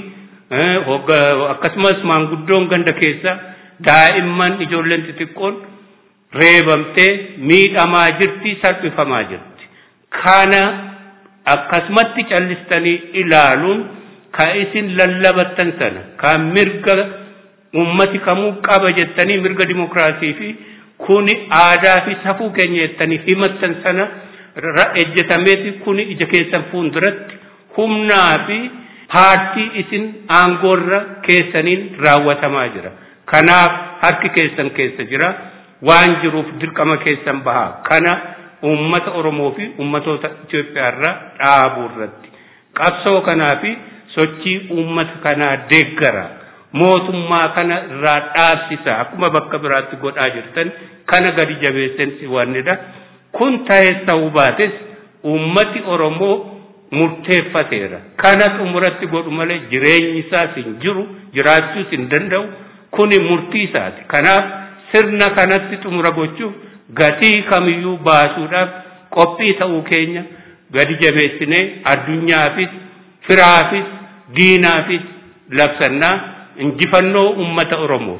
akkasumas maanguddoon ganda keessa daa'imman ijoolleen xixiqqoon reebamtee miidhamaa jirti salphifamaa jirti. Kana akkasumatti callistanii ilaaluun ka isin lallabattan sana ka mirga ummati kamuu qaba jettanii mirga dimokiraasii fi kuni aadaa fi safuu keenya jettanii himattan sana ejjetameeti kuni ija keessan fuulduratti humnaa fi paartii isin aangoorra keessaniin raawwatamaa jira. Kanaaf harki keessan keessa jira. Waan jiruuf dirqama keessan bahaa kana ummata Oromoo fi ummatoota Itoophiyaa irraa dhaabuu irratti qabsoo kanaa fi sochii ummata kanaa deeggara mootummaa kana irraa dhaabsisa akkuma bakka biraatti godhaa jirtan kana gadi jabeessan si waannedha. Kun ta'ee ta'uu baates ummati Oromoo murteeffateera. Kana xumuratti godhu malee jireenyi isaas hin jiru jiraachuus hin danda'u kuni murtii isaati. Kanaaf sirna kanatti xumura gochuuf gatii kamiyyuu baasuudhaaf qophii ta'uu keenya gadi jabeessinee addunyaafis firaafis diinaafis labsannaa injifannoo ummata Oromoo.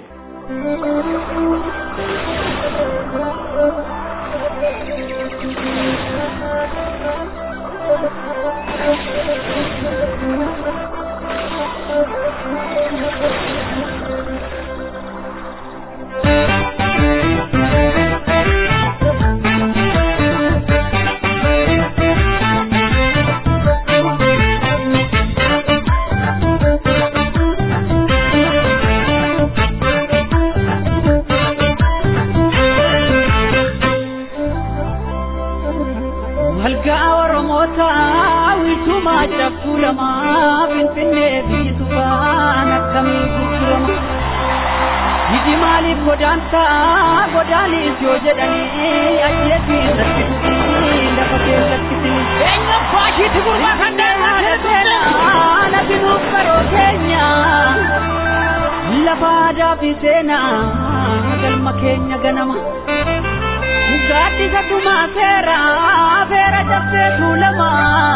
Lama finfinnee fi tufaan akkamii gurgurama hiji maaliif godaantaa godaanis yoo jedhanii ajjeetiin rakkisuutii lafa keessatti eenyu faashiitti gurmaa kan deemaa seenaa nabinuuf karoo keenya lafa aadaa fi seenaa galma keenya ganama gaaddisa tumaa seeraa feera cabsee tuulama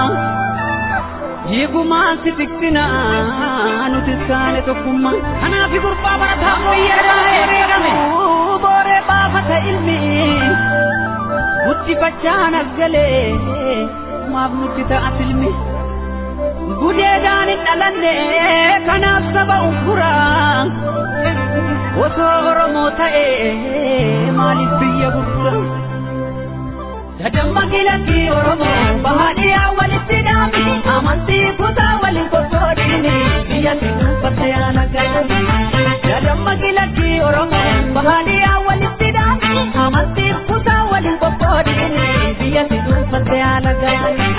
Yeguma sitikina nuti saane tokkummaa kanaaf gurbaa barataa moyyarraa eegamee booree baafata ilmi guddifachaan asgalee maaf nuti ta'a filmi gudeedhaan hin dhalanne kanaaf saba uffuraa osoo Oromoo ta'ee maaliif biyya gurgura Dadamma kilatti Oromoo bahaadhiyaa walitti dhaami amantii kutaa waliin qoqqoodini biyyatti dubbate yaana gadi. Dadamma kilatti Oromoo bahaadhiyaa walitti dhaami amantii kutaa waliin qoqqoodini biyyatti dubbate yaana gadi.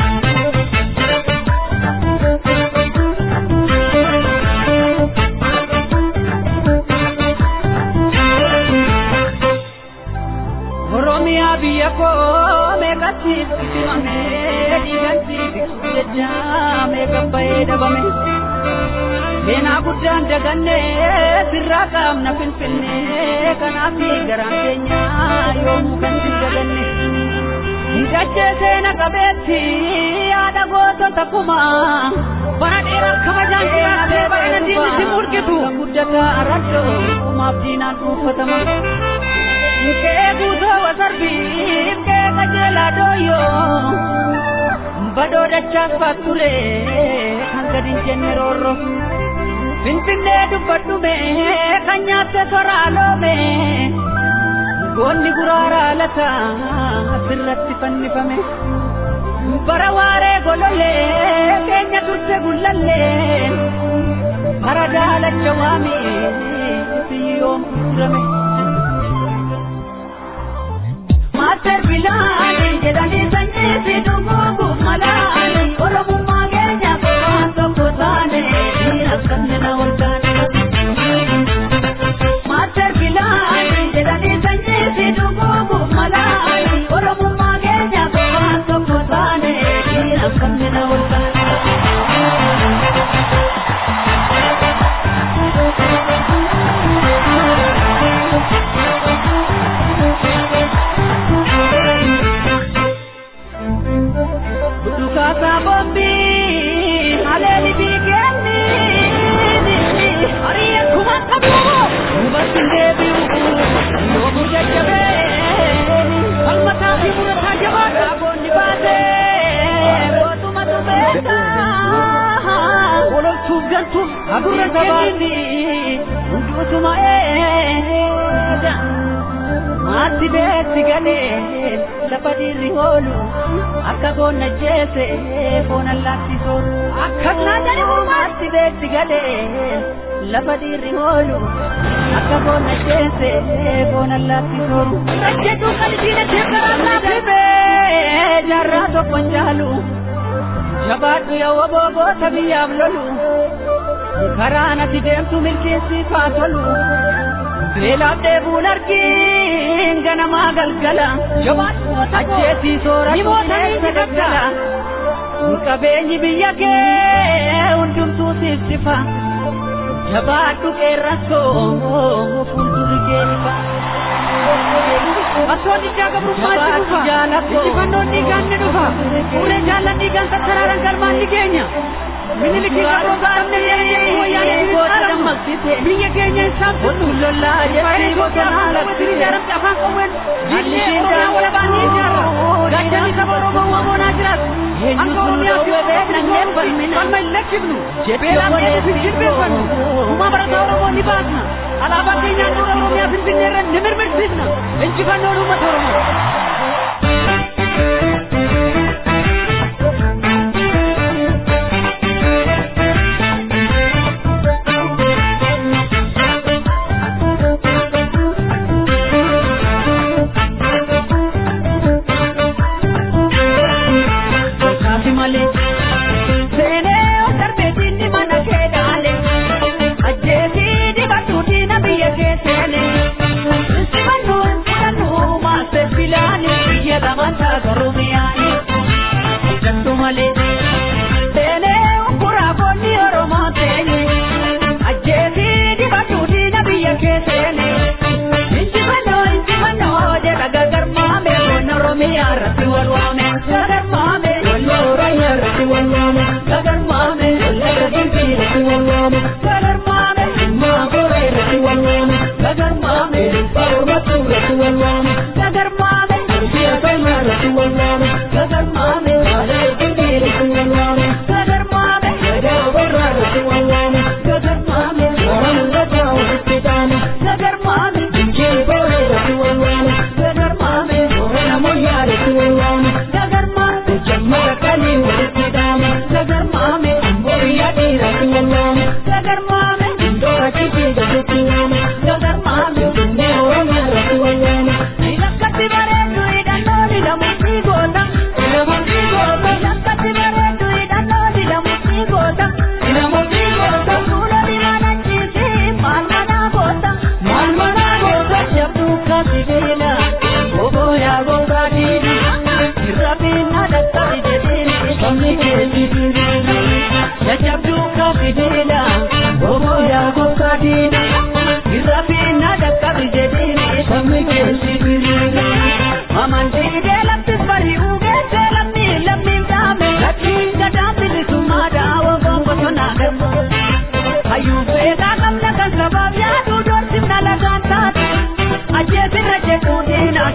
Oromia biyya koo meeqatti itimame diiganti jecha meeqabbaa'ee dhabame seenaa guddaan daganne sirraa qaamna finfinnee kanaaf garaan keenya yoomuu kan sin daganne hidhachee seena qabeetti yaada gootota kumaa bara dheeraa kabajaan jiraatee baay'ina diinni si murgitu guddataa raddoo kumaaf diinaan dhuunfatama Mukee guutuu wasarbii kee qajeelaa dooyyoo badoo dachaas faatture kan gadi hin jenne roorro finfinnee dubbadhume kan nyaatte soraaloome goonni guraaraa lataa asirratti fannifame bara waaree golollee keenya turte gullallee bara daalacha waamee siyyoom turame Master Bilani jedhanii sanyii fi dhuguugu malaani Oromummaa keenya waan tokko taane akkasni na olkaane Master Bilani jedhanii sanyii fi dhuguugu malaani Oromummaa keenya waan tokko taane akkasni na olkaane Sabombi, aleli bigeni, ariya kumakabu, ubasinde biubu, yobu jajabe, almata bimura tajabata, bondi bate, botu matubeta, olol tugantu, agurra sabani, undutuma eda, mati beti gane, lapadi holu. Akka goonna jeese foona laatti soolu akka naannani mormaatti beetti galee lafa dhiirri hoolu akka goonna jeese foona laatti soolu rajjedhu qalbiina teekkaraa dhibee jaarraa tokko hin jaalu jabaadhu yoo boboota biyyaaf lolu karaa natti deemtu milkeessii faa tolu beelaaf deebuun argiin ganamaa galgala ajjeesii sooratu bineensa gaggala qabeenyi biyya kee hundumtuu siif sifa jabaadhu qeerransoo fuuldurri kee ifa Asoonni jaaga burmaatti dhufa injifannoon dhiigaan ni dhufa fuuleen jaallan dhiigaan tattaraaran galmaan ni keenya Miniliki garuu gaarne jedhanii wayyaanee bilisaaram biyya keenya isaan tuttu lollaa jedhanii gootana latti jaaramte afaan qawween jillee oromiyaa walabaanii ijaarra gaachanii saba oromoo wamoonaa jiraatu akka oromiyaa fi nanneen falmina falma hin lakkifnu beelaa keessa fi jilbeeffannu uumaa barataa oromoo ni baasna alaabaa keenyaan dura oromiyaa finfinneerra ni mirmirsiisna injifannoon uummata oromoo Master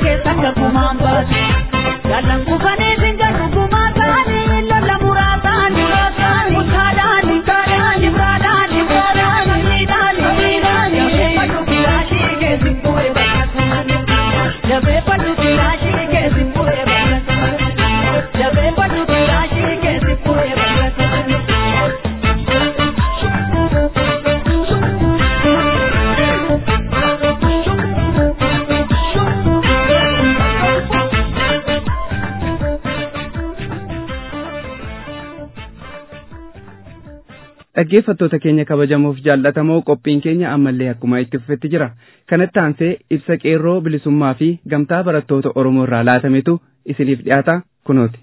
keessa gabumaan baate. Jaallan kufanee singarru gumaa taane lola muraa taane mutaadhaani taadhaani taadhaani taadhaani miidhaani miidhaani jabeeffadhu kilaashii keessi bu'ee bakka jabeeffadhu kilaashii keessi bu'ee bakka jabeeffadhu kilaashii keessi bu'ee bakka. Dhaggeeffattoota keenya kabajamoof jaallatamoo qophiin keenya ammallee akkuma itti fufetti jira. Kanatti aansee ibsa qeerroo bilisummaa fi gamtaa barattoota Oromoo irraa laatametu isiniif dhiyaata kunooti.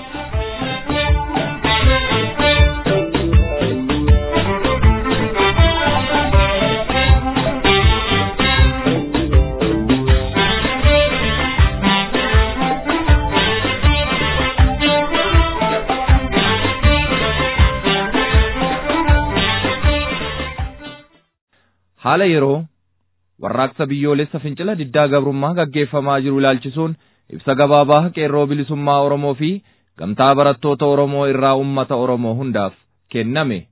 haala yeroo warraaqsa biyyoolessa fincila diddaa gabrummaa gaggeeffamaa jiru ilaalchisuun ibsa gabaabaa qeerroo bilisummaa Oromoo fi gamtaa barattoota Oromoo irraa ummata Oromoo hundaaf kenname.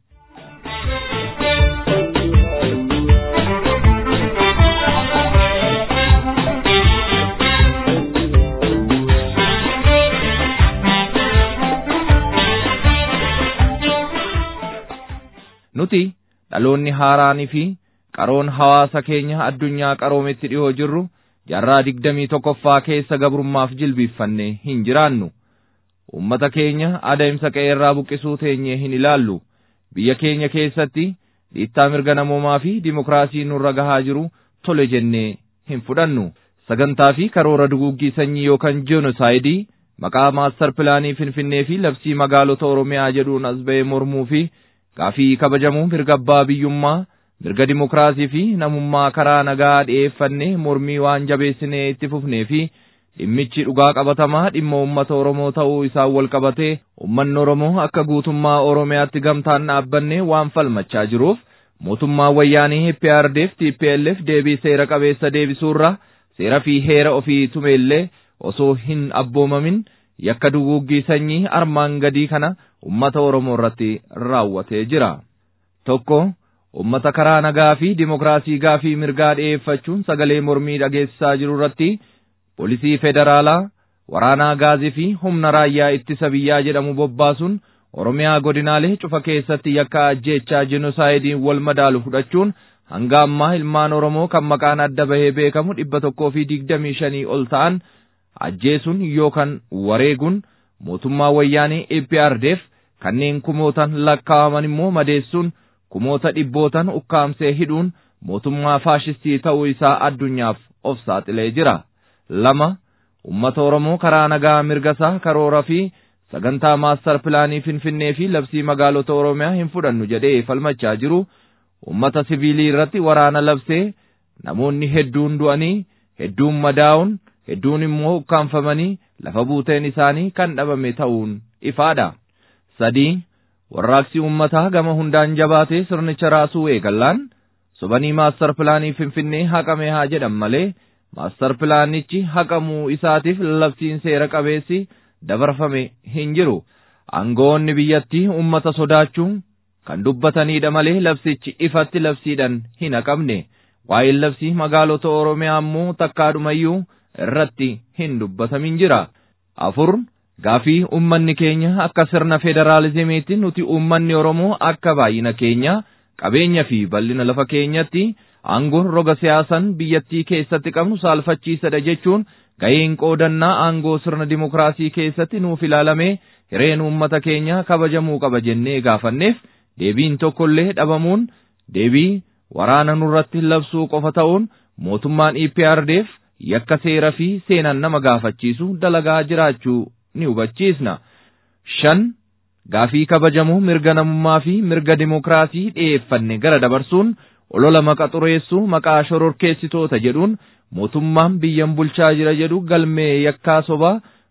Nuti dhaloonni haaraanii fi qaroon hawaasa keenya addunyaa qaroometti dhiyoo jirru jaarraa digdamii tokkoffaa keessa gabrummaaf jilbiiffanne hin jiraannu. Ummata keenya adeemsa qe'eerraa buqqisuu teenyee hin ilaallu. Biyya keenya keessatti dhiittaa mirga namoomaa fi dimokiraasii nurra gahaa jiru tole jennee hin fudhannu. Sagantaa fi karoora duguuggii sanyii yookaan jenosaayidii maqaa maastar pilaanii Finfinnee fi labsii magaalota Oromiyaa jedhuun as ba'ee mormuu fi gaafii kabajamuu mirga abbaa biyyummaa, mirga dimokiraasii fi namummaa karaa nagaa dhi'eeffannee mormii waan jabeessinee itti fufnee fi dhimmichi dhugaa qabatamaa dhimma uummata Oromoo ta'uu isaan wal qabatee uummanni Oromoo akka guutummaa Oromiyaatti gamtaan dhaabbannee waan falmachaa jiruuf mootummaa wayyaanii P R D F T P L F deebii seera qabeessa deebisuurra seera fi heera ofii tumeellee osoo hin abboomamin yakka duguuggii sanyii armaan gadii kana ummata Oromoo irratti raawwatee jira. Tokko ummata karaa nagaa fi dimokiraasii gaafii mirgaa dhi'eeffachuun sagalee mormii dhageessisaa jiru irratti poolisii federaalaa, waraanaa gaazii fi humna raayyaa ittisa biyyaa jedhamu bobbaasuun Oromiyaa godinaalee cufa keessatti yakka ajjeechaa jenoosaayidii wal madaalu fudhachuun hanga ammaa ilmaan Oromoo kan maqaan adda bahee beekamu dhibba tokkoo fi digdamii shanii ol ta'an ajjeesuun yookaan wareeguun mootummaa wayyaanii A P R D F kanneen kumootan lakkaa'aman immoo madeessuun kumoota dhibbootan ukkaamsee hidhuun mootummaa faashistii ta'uu isaa addunyaaf of saaxilee jira. Lama ummata Oromoo karaa nagaa mirgasaa karoora fi sagantaa maastar pilaanii Finfinnee fi labsii magaalota Oromiyaa hin fudhannu jedhee falmachaa jiru ummata siviilii irratti waraana labsee namoonni hedduun du'anii hedduun madaa'uun hedduun immoo ukkaanfamanii lafa buuteen isaanii kan dhabame ta'uun ifaadha. Sadii warraaqsi ummataa gama hundaan jabaatee sirnicha raasuu eegallaan sobanii maastar pilaanii Finfinnee haqame haa jedhan malee maastar pilaanichi haqamuu isaatiif labsiin seera qabeessi dabarfame hin jiru. Aangoonni biyyattii ummata sodaachuun kan dubbatanidha malee labsichi ifatti labsiidhaan hin haqamne. Waa'een labsii magaalota Oromiyaa ammoo takkaadhumayyuu irratti hin dubbatamin jira. Afur gaafii ummanni keenya akka sirna federaalizimiitti nuti ummanni Oromoo akka baay'ina keenya qabeenya fi bal'ina lafa keenyatti aangoon roga siyaasan biyyattii keessatti qabnu saalfachiisadha jechuun ga'een qoodannaa aangoo sirna dimokiraasii keessatti nuuf ilaalamee hireen uummata keenya kabajamuu qaba jennee gaafanneef deebiin tokkollee dhabamuun deebii waraana nurratti labsuu qofa ta'uun mootummaan E P R D F yakka seera fi seenan nama gaafachiisu dalagaa jiraachuu ni hubachiisna. Shan gaafii kabajamuu mirga namummaa fi mirga dimokiraasii dhi'eeffanne gara dabarsuun olola maqa xureessuu maqaa shororkeessitoota jedhuun mootummaan biyyan bulchaa jira jedhu galmee yakkaa sobaa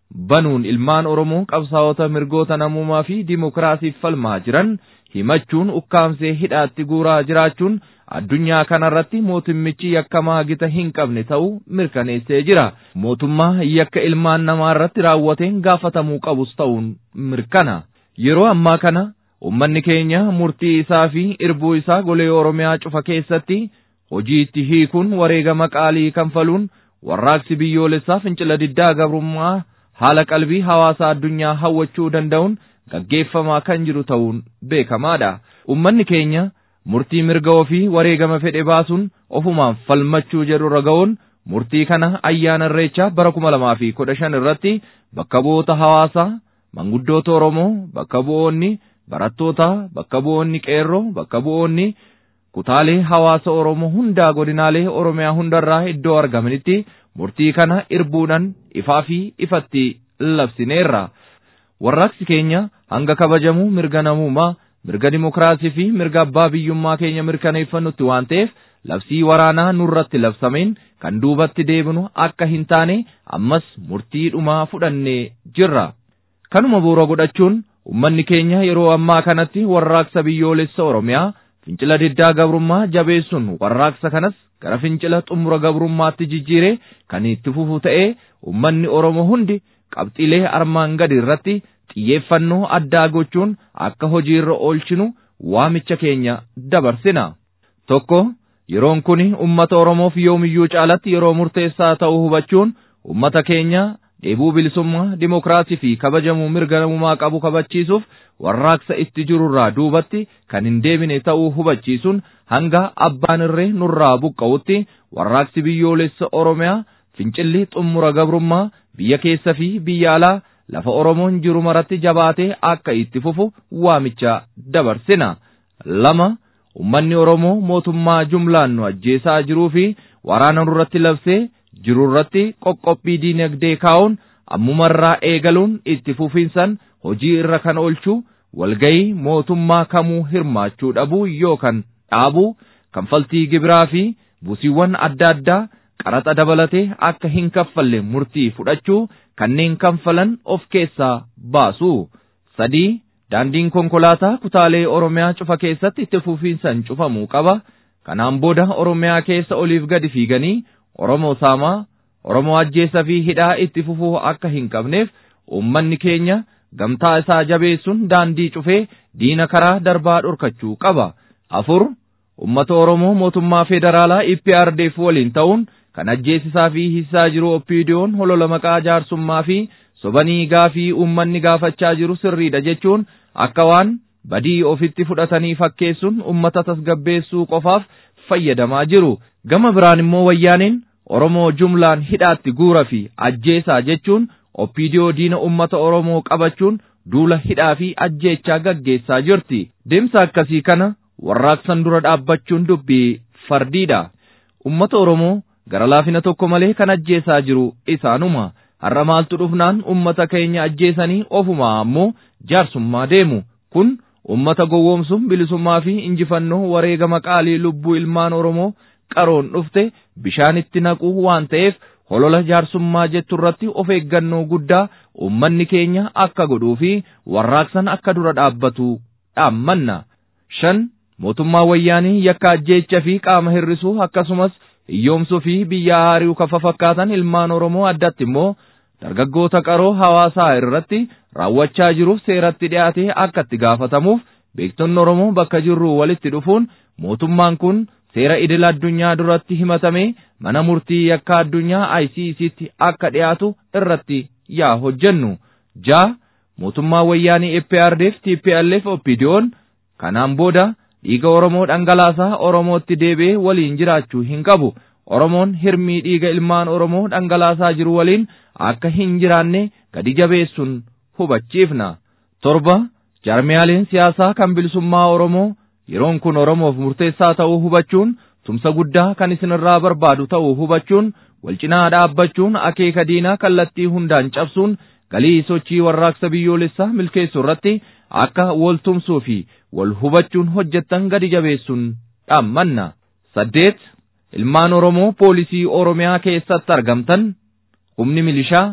banuun ilmaan Oromoo qabsaa'ota mirgoota namummaa fi dimokiraasiif falmaa jiran himachuun ukkaamsee hidhaatti guuraa jiraachuun addunyaa kanarratti mootummichi yakkamaa gita hin qabne ta'uu mirkaneessee jira. Mootummaa yakka ilmaan namaa irratti raawwateen gaafatamuu qabus ta'uun mirkana. Yeroo ammaa kana ummanni keenya murtii isaa fi irbuu isaa golee Oromiyaa cufa keessatti hojiitti hiikuun wareegama qaalii kanfaluun warraaqsi biyyoolessaa fincila diddaa gabrummaa haala qalbii hawaasa addunyaa hawwachuu danda'uun gaggeeffamaa kan jiru ta'uun beekamaadha. Ummanni keenya murtii mirga ofii wareegama fedhe baasuun ofumaan falmachuu jedhu raga'uun murtii kana ayyaana irreechaa bara kuma lamaa fi kudha shan irratti bakka bu'oota hawaasaa, manguddoota Oromoo, bakka bu'oonni barattoota, bakka bu'oonni qeerroo, bakka bu'oonni kutaalee hawaasa Oromoo hundaa godinaalee Oromiyaa hundarraa iddoo argamanitti murtii kana irbuudhaan ifaa fi ifatti labsineerra. Warraaqsi keenya hanga kabajamu mirga namummaa, mirga dimokiraasii fi mirga abbaa biyyummaa keenya mirkaneeffannutti waan ta'eef labsii waraanaa nurratti labsameen kan duubatti deebinu akka hin taane ammas murtii dhumaa fudhannee jirra. Kanuma bu'uura godhachuun ummanni keenya yeroo ammaa kanatti warraaqsa biyyoolessa Oromiyaa fincila diddaa gabrummaa jabeessuun warraaqsa kanas gara fincila xumura gabrummaatti jijjiiree kan itti fufu ta'ee ummanni Oromoo hundi qabxiilee armaan gadi irratti xiyyeeffannoo addaa gochuun akka hojiirra oolchinu waamicha keenya dabarsina. Tokko, yeroon kuni ummata Oromoof yoomiyyuu caalatti yeroo murteessaa ta'uu hubachuun ummata keenya dheebuu bilisummaa, dimokiraasii fi kabajamuu mirga namummaa qabu kabachiisuuf warraaqsa itti jirurraa duubatti kan hin deebine ta'uu hubachiisuun hanga abbaan irree nurraa buqqa'utti warraaqsi biyyoolessa Oromiyaa fincilli xumura gabrummaa biyya keessa fi biyya alaa lafa Oromoon jiru maratti jabaatee akka itti fufu waamicha dabarsina. Lama, ummanni Oromoo mootummaa jumlaan nu ajjeesaa jiruu fi waraana nurratti labsee jirurratti qoqqobbii diinagdee kaa'uun ammumarraa eegaluun itti fufiinsan hojii irra kan oolchuu walgayii mootummaa kamuu hirmaachuu dhabuu yookaan dhaabuu kanfaltii gibiraa fi busiiwwan adda addaa qaraxa dabalatee akka hin kaffalle murtii fudhachuu kanneen kanfalan of keessaa baasu. Sadii, daandiin konkolaataa kutaalee Oromiyaa cufa keessatti itti fufiinsan cufamuu qaba. Kanaan booda Oromiyaa keessa oliif gadi fiiganii Oromoo saamaa, Oromoo ajjeesa fi hidhaa itti fufuu akka hin qabneef ummanni keenya gamtaa isaa jabeessuun daandii cufee diina karaa darbaa dhorkachuu qaba. Afur, ummata Oromoo mootummaa federaalaa I P R D F waliin ta'uun kan ajjeesisaa fi hiisaa jiru Oppiidiyoon holola maqaa jaarsummaa fi sobanii gaafii ummanni gaafachaa jiru sirriidha jechuun akka waan badii ofitti fudhatanii fakkeessuun ummata tasgabbeessuu qofaaf fayyadamaa jiru. Gama biraan immoo wayyaaneen Oromoo jumlaan hidhaatti guura fi ajjeesaa jechuun Oppiidiyoo diina ummata Oromoo qabachuun duula hidhaa fi ajjeechaa gaggeessaa jirti. Deemsa akkasii kana warraaqsan dura dhaabbachuun dubbii fardiidha. Ummata Oromoo gara laafina tokko malee kan ajjeesaa jiru isaanuma. Har'a maaltu dhufnaan ummata keenya ajjeesanii ofumaa ammoo jaarsummaa deemu. Kun ummata gowwoomsuun bilisummaa fi injifannoo wareegama qaalii lubbuu ilmaan Oromoo qaroon dhufte bishaanitti naquu waan ta'eef holola jaarsummaa jettu irratti of eeggannoo guddaa ummanni keenya akka godhuu fi warraaqsan akka dura dhaabbatu dhaammanna. Shan, mootummaa wayyaanii yakka ajjeecha fi qaama hir'isuu akkasumas hiyyoomsuu fi biyya haariu kafa fakkaatan ilmaan Oromoo addatti immoo dargaggoota qaroo hawaasaa irratti raawwachaa jiru seeratti dhiyaatee akka itti gaafatamuuf beektonni Oromoo bakka jirru walitti dhufuun mootummaan kun seera idil addunyaa duratti himatamee mana murtii yakka addunyaa I C C tti akka dhiyaatu irratti yaa hojjennu. Jaa, mootummaa wayyaanii E P R D F T P L F Oppiidiyoon kanaan booda dhiiga Oromoo dhangalaasaa Oromootti deebi'ee waliin jiraachuu hin qabu. Oromoon hirmii dhiiga ilmaan Oromoo dhangalaasaa jiru waliin akka hin jiraanne gadi jabeessuun hubachiifna. Torba, jaarmiyaaleen siyaasaa kan bilisummaa Oromoo yeroon kun Oromoof murteessaa ta'uu hubachuun tumsa guddaa kan isinirraa barbaadu ta'uu hubachuun wal cinaa dhaabbachuun akeeka diinaa kallattii hundaan cabsuun galii sochii warraaqsa biyyoolessaa milkeessuu irratti akka wal tumsuu fi wal hubachuun hojjettan gadi jabeessuun dhaammanna. Saddeet, ilmaan Oromoo poolisii Oromiyaa keessatti argamtan humni milishaa,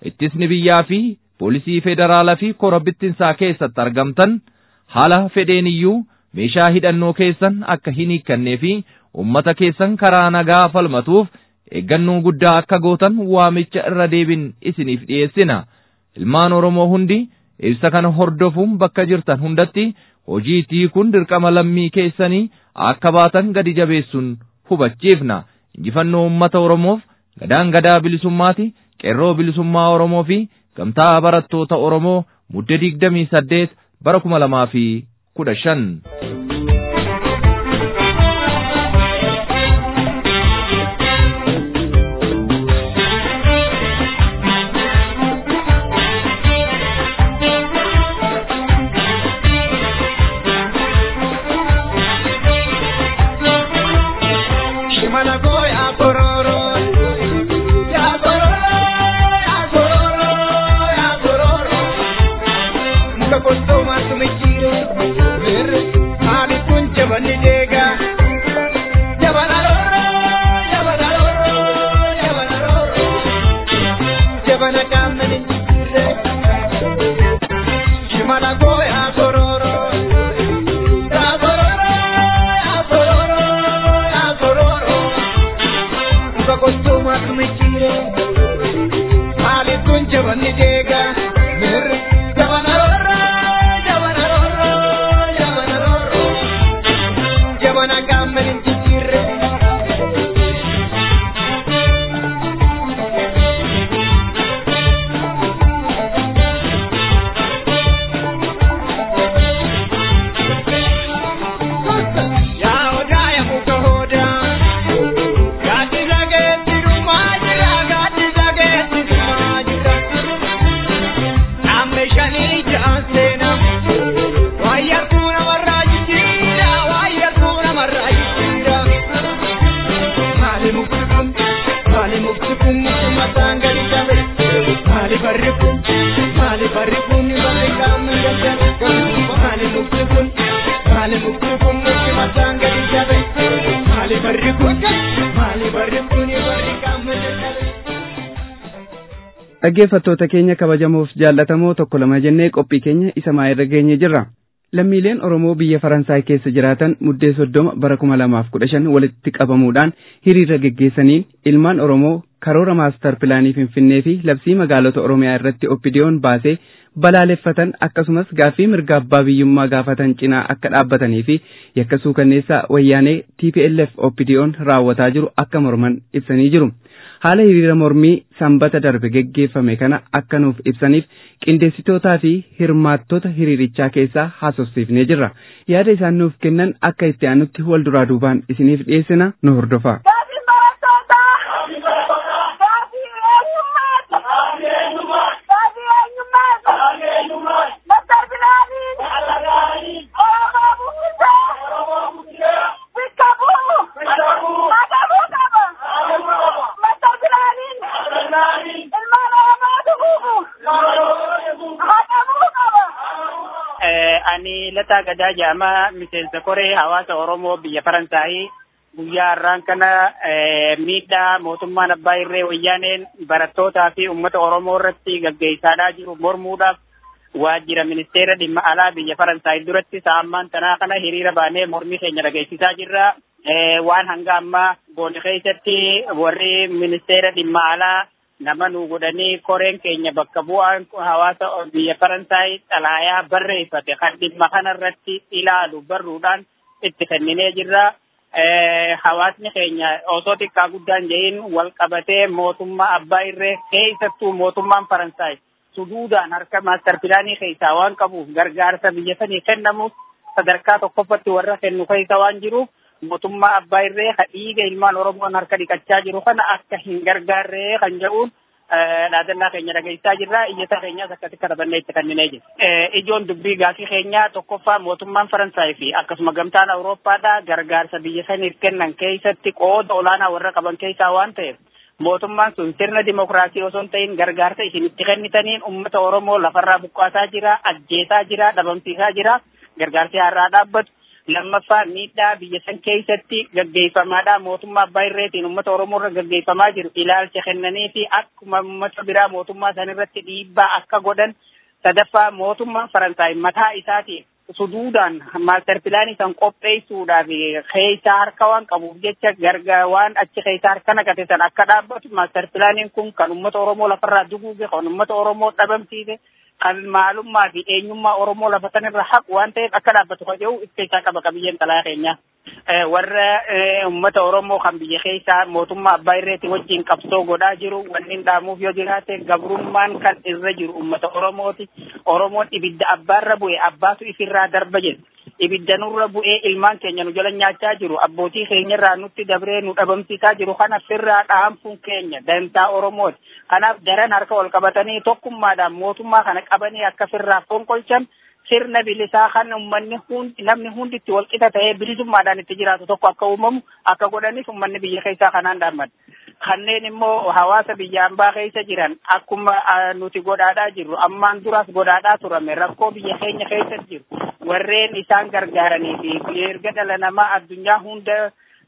ittisni biyyaa fi poolisii federaalaa fi kora bittinsaa keessatti argamtan haala fedheen iyyuu meeshaa hidhannoo keessan akka hin hiikkannee fi ummata keessan karaa nagaa falmatuuf eeggannoo guddaa akka gootan waamicha irra deebin isiniif dhiyeessina. Ilmaan Oromoo hundi ibsa kana hordofuun bakka jirtan hundatti hojii itti kun dirqama lammii keessanii akka baatan gadi jabeessuun hubachiifna. Injifannoo ummata Oromoof gadaan gadaa bilisummaati. Qeerroo bilisummaa Oromoo fi gamtaa barattoota Oromoo muddee digdamii saddeet bara kuma lamaa fi kudha shan. Dhaggeeffattoota keenya kabajamoof jaallatamoo tokko lama jennee qophii keenya isa maayirra geenye jirra. Lammiileen Oromoo biyya Faransaay keessa jiraatan muddee soddoma bara kuma lamaaf kudha shan walitti qabamuudhaan hiriira geggeessaniin ilmaan Oromoo karoora maastar pilaanii Finfinnee fi labsii magaalota Oromiyaa irratti oppidiyoon baasee balaaleffatan akkasumas gaaffii mirga abbaa biyyummaa gaafatan cinaa akka dhaabbatanii fi yakka suukanneessaa wayyaanee T P L F oppidiyoon raawwataa jiru akka morman ibsanii jiru. Haala hiriira mormii sanbata darbe geggeeffame kana akka nuuf ibsaniif qindeessitootaa fi hirmaattota hiriirichaa keessaa haasofsiifnee jirra. Yaada isaan nuuf kennan akka itti aanutti wal duraa duubaan isiniif dhiyeessina nu hordofaa. Ani Lataa Gadaa Jaamaa miseensa koree hawaasa Oromoo biyya Faransaayii guyyaa har'aan kana miidhaa mootummaan abbaa irree wayyaaneen barattootaa fi uummata Oromoo irratti gaggeessaa jiru mormuudhaaf waajjira ministeera dhimma alaa biyya Faransaay duratti saammaan tanaa kana hiriira baanee mormii keenya dhageessisaa jirra. Waan hanga ammaa goone keessatti warri ministeera dhimma alaa nama nu godhanii koreen keenya bakka bu'aan hawaasa biyya Faransaay xalaayaa barreeffate kan dhimma kanarratti ilaalu barruudhaan itti kenninee jirra. Hawaasni keenya osoo xiqqaa guddaan jehin wal qabatee mootummaa abbaa irree keessattuu mootummaan Faransaay suduudaan harka maastar pilaanii keessaa waan qabuuf gargaarsa biyya sanii kennamuuf sadarkaa tokkoffatti warra kennu keessa waan jiruuf mootummaa abbaa irree dhiiga ilmaan Oromoon harka dhiqachaa jiru kana akka hin gargaarree kan jedhuun dhaadannaa keenya dhageessaa jirra. Iyyataa keenyaas akkatti katabannee itti kenninee jirra. Ijoon dubbii gaafii keenyaa tokkoffaa mootummaan Faransaay fi akkasuma gamtaan Awurooppaadhaa gargaarsa biyya saniif kennan keessatti qooda olaanaa warra qaban keessaa waan ta'eef mootummaan sun sirna dimokiraasii osoo hin ta'in gargaarsa isinitti kennitaniin uummata Oromoo lafarraa buqqaasaa jira, ajjeesaa jira, dhabamsiisaa jira. Gargaarsi har'aa dhaabbatu. lammaffaa miidhaa biyya san keessatti gaggeeffamaadha mootummaa abbaa irreetiin uummata Oromoo irra gaggeeffamaa jiru ilaalcha kennanii fi akkuma uummata biraa mootummaa san irratti dhiibbaa akka godhan. Sadaffaa mootummaan Faransaay mataa isaatiin suduudhaan maaster pilaanii san qopheessuudhaaf keessaa harka waan qabuuf jecha gargaa waan achi keessaa harka naqate san akka dhaabbatu maaster pilaaniin kun kan uummata Oromoo lafarraa duguuge kan uummata Oromoo dhabamsiise kan maalummaa fi eenyummaa Oromoo lafa sanirra haqu waan ta'eef akka dhaabbatu kan jedhu keessaa qaba qabiyyeen xalayaa keenya. Warra uummata Oromoo kan biyya keessaa mootummaa abbaa irreetii wajjin qabsoo godhaa jiru wanni dhaamuuf yoo jiraate gabrummaan kan irra jiru uummata Oromooti. Oromoon ibidda abbaarra bu'e abbaatu ifirraa darba jedhu. Ibidda nurra bu'ee ilmaan keenya nu jala nyaachaa jiru abbootii keenyarraa nutti dabree nu dhabamsiisaa jiru kana firraa dhaamsuun keenya dantaa Oromooti. Kanaaf daran harka wal qabatanii tokkummaadhaan mootummaa kana qabanii akka firraa fonqolchan sirna bilisaa kan uummanni hundi namni hundi itti wal qixa ta'ee bilisummaadhaan itti jiraatu tokko akka uumamu akka godhaniif uummanni biyya keessaa kanaan dhaammata. Kanneen immoo hawaasa biyya ambaa keessa jiran akkuma nuti godhaadhaa jirru ammaan duras godhaadhaa turame rakkoo biyya keenya keessa jiru warreen isaan gargaaranii fi erga dhala namaa addunyaa hunda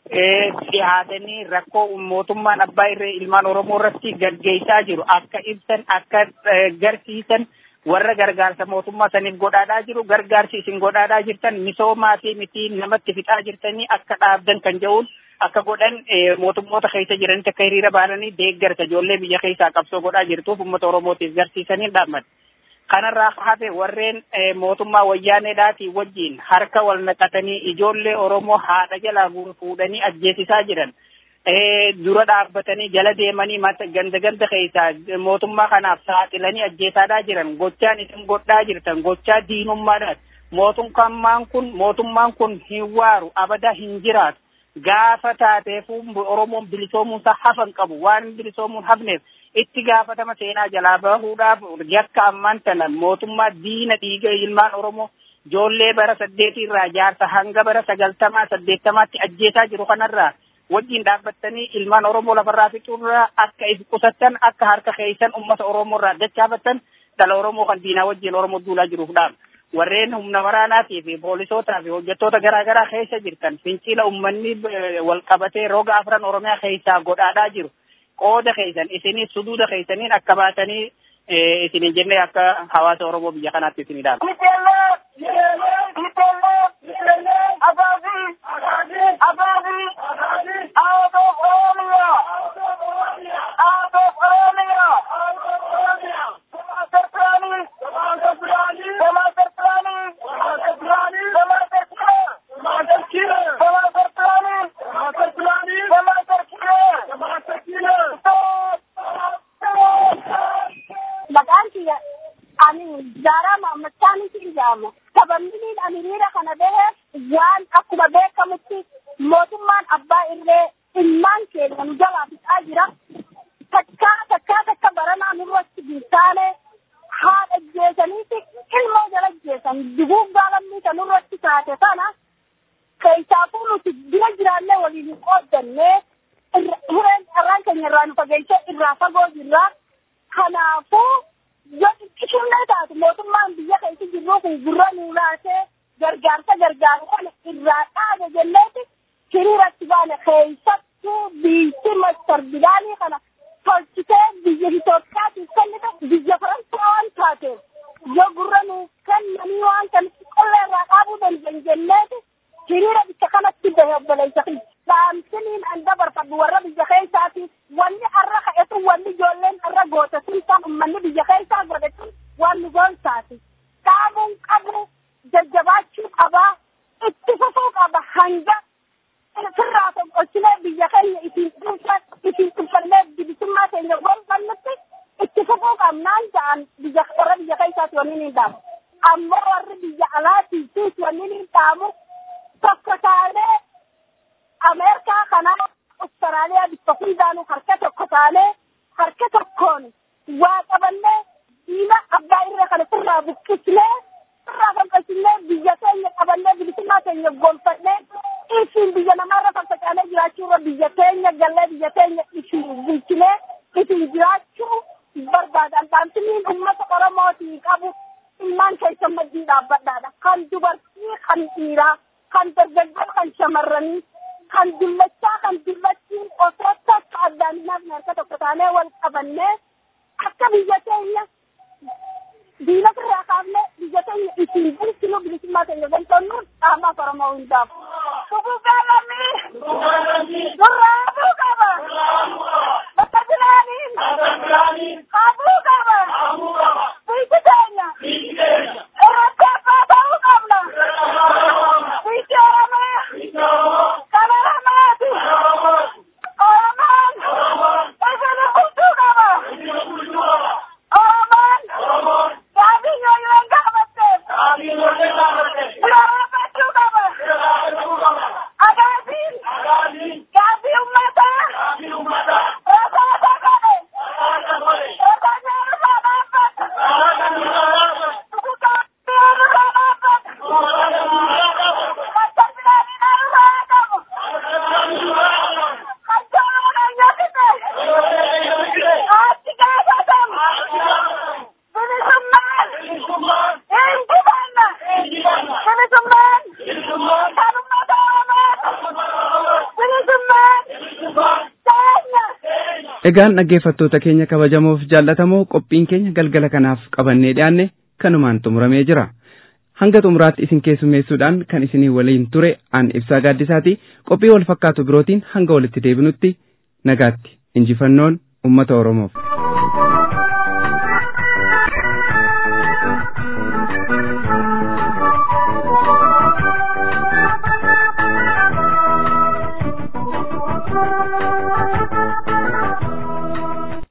dhihaatanii rakkoo mootummaan abbaa irree ilmaan Oromoo irratti gaggeessaa jiru akka ibsan akka garsiisan warra gargaarsa mootummaa saniif godhaadhaa jiru gargaarsi isin godhaadhaa jirtan misoomaa fi miti namatti fixaa jirtanii akka dhaabdan kan jedhuun akka godhan mootummoota keessa jiranitti akka hiriira baananii deeggarsa ijoollee biyya keessaa qabsoo godhaa jirtuuf uummata Oromootiif garsiisanii dhaammata. Kanarraa hafe warreen mootummaa wayyaaneedhaatii wajjin harka wal naqatanii ijoollee Oromoo haadha jalaa fuudhanii ajjeesisaa jiran. Dura dhaabbatanii jala deemanii ganda ganda keessaa mootummaa kanaaf saaxilanii ajjeesaadhaa jiran gochaan isin godhaa jirtan gochaa diinummaadhaati. Mootummaan kun mootummaan kun hin waaru abada hin jiraatu. Gaafa taateefuu Oromoon bilisoomuunsa hafan qabu waan bilisoomuun hafneef itti gaafatama seenaa jalaa bahuudhaaf yakka ammaan tana mootummaa diina dhiiga ilmaan Oromoo ijoollee bara saddeetii irraa jaarsa hanga bara sagaltamaa saddeettamaatti ajjeesaa jiru kanarraa wajjin dhaabbattanii ilmaan Oromoo lafarraa fixuurraa akka if qusattan akka harka keessan uummata Oromoo irraa dachaafattan dhala Oromoo kan diinaa wajjin Oromoo duulaa jiruuf dhaam. Warreen humna waraanaatii fi poolisootaa fi hojjettoota garaa garaa keessa jirtan fincila uummanni wal qabatee roga afran Oromiyaa keessaa godhaadhaa jiru. Qooda keessan isinis suduuda keessaniin akka baatanii isinin jennee akka hawaasa Oromoo biyya kanaatti isinii dhaama. kan dargaggoon kan shamarranii kan dullachaa kan dullachiin osoo akka addaaminaaf harka tokko taanee wal qabannee akka biyya keenya diina irraa kaafnee biyya keenya ittiin bulchinu bilisummaa keenya galtoonnuun dhaabaa Oromoo hundaaf. Kubuu gaalamii durraafuu qaba. Bakka jiraaniin kaabuu qaba. Biyyi keenya irratti abbaa ta'uu qabna. Biyyi Oromoo kana lamaati. Oromoon isini bulchuu qaba. Oromoon gaabii yooyyoon gaafatteef. Gaafaachuu qaba. Agaatiin gaabii uummataa. Rasaasa qabe. Rasaasa irraa dhaabbata. Tukutaa irraa dhaabbata. Bakka jiraanii irraa qabu. Kan jaalala achi gaafatamu. Bilisummaan injifanna. Bilisummaan kan uummata Oromooti. Bilisummaan keenya. Egaan dhaggeeffattoota keenya kabajamoof jaallatamoo qophiin keenya galgala kanaaf qabannee dhiyaanne kanumaan xumuramee jira. Hanga xumuraatti isin keessummeessuudhaan kan isinii waliin ture an Ibsaa Gaaddisaati. Qophii wal fakkaatu birootiin hanga walitti deebinutti nagaatti injifannoon uummata Oromoof.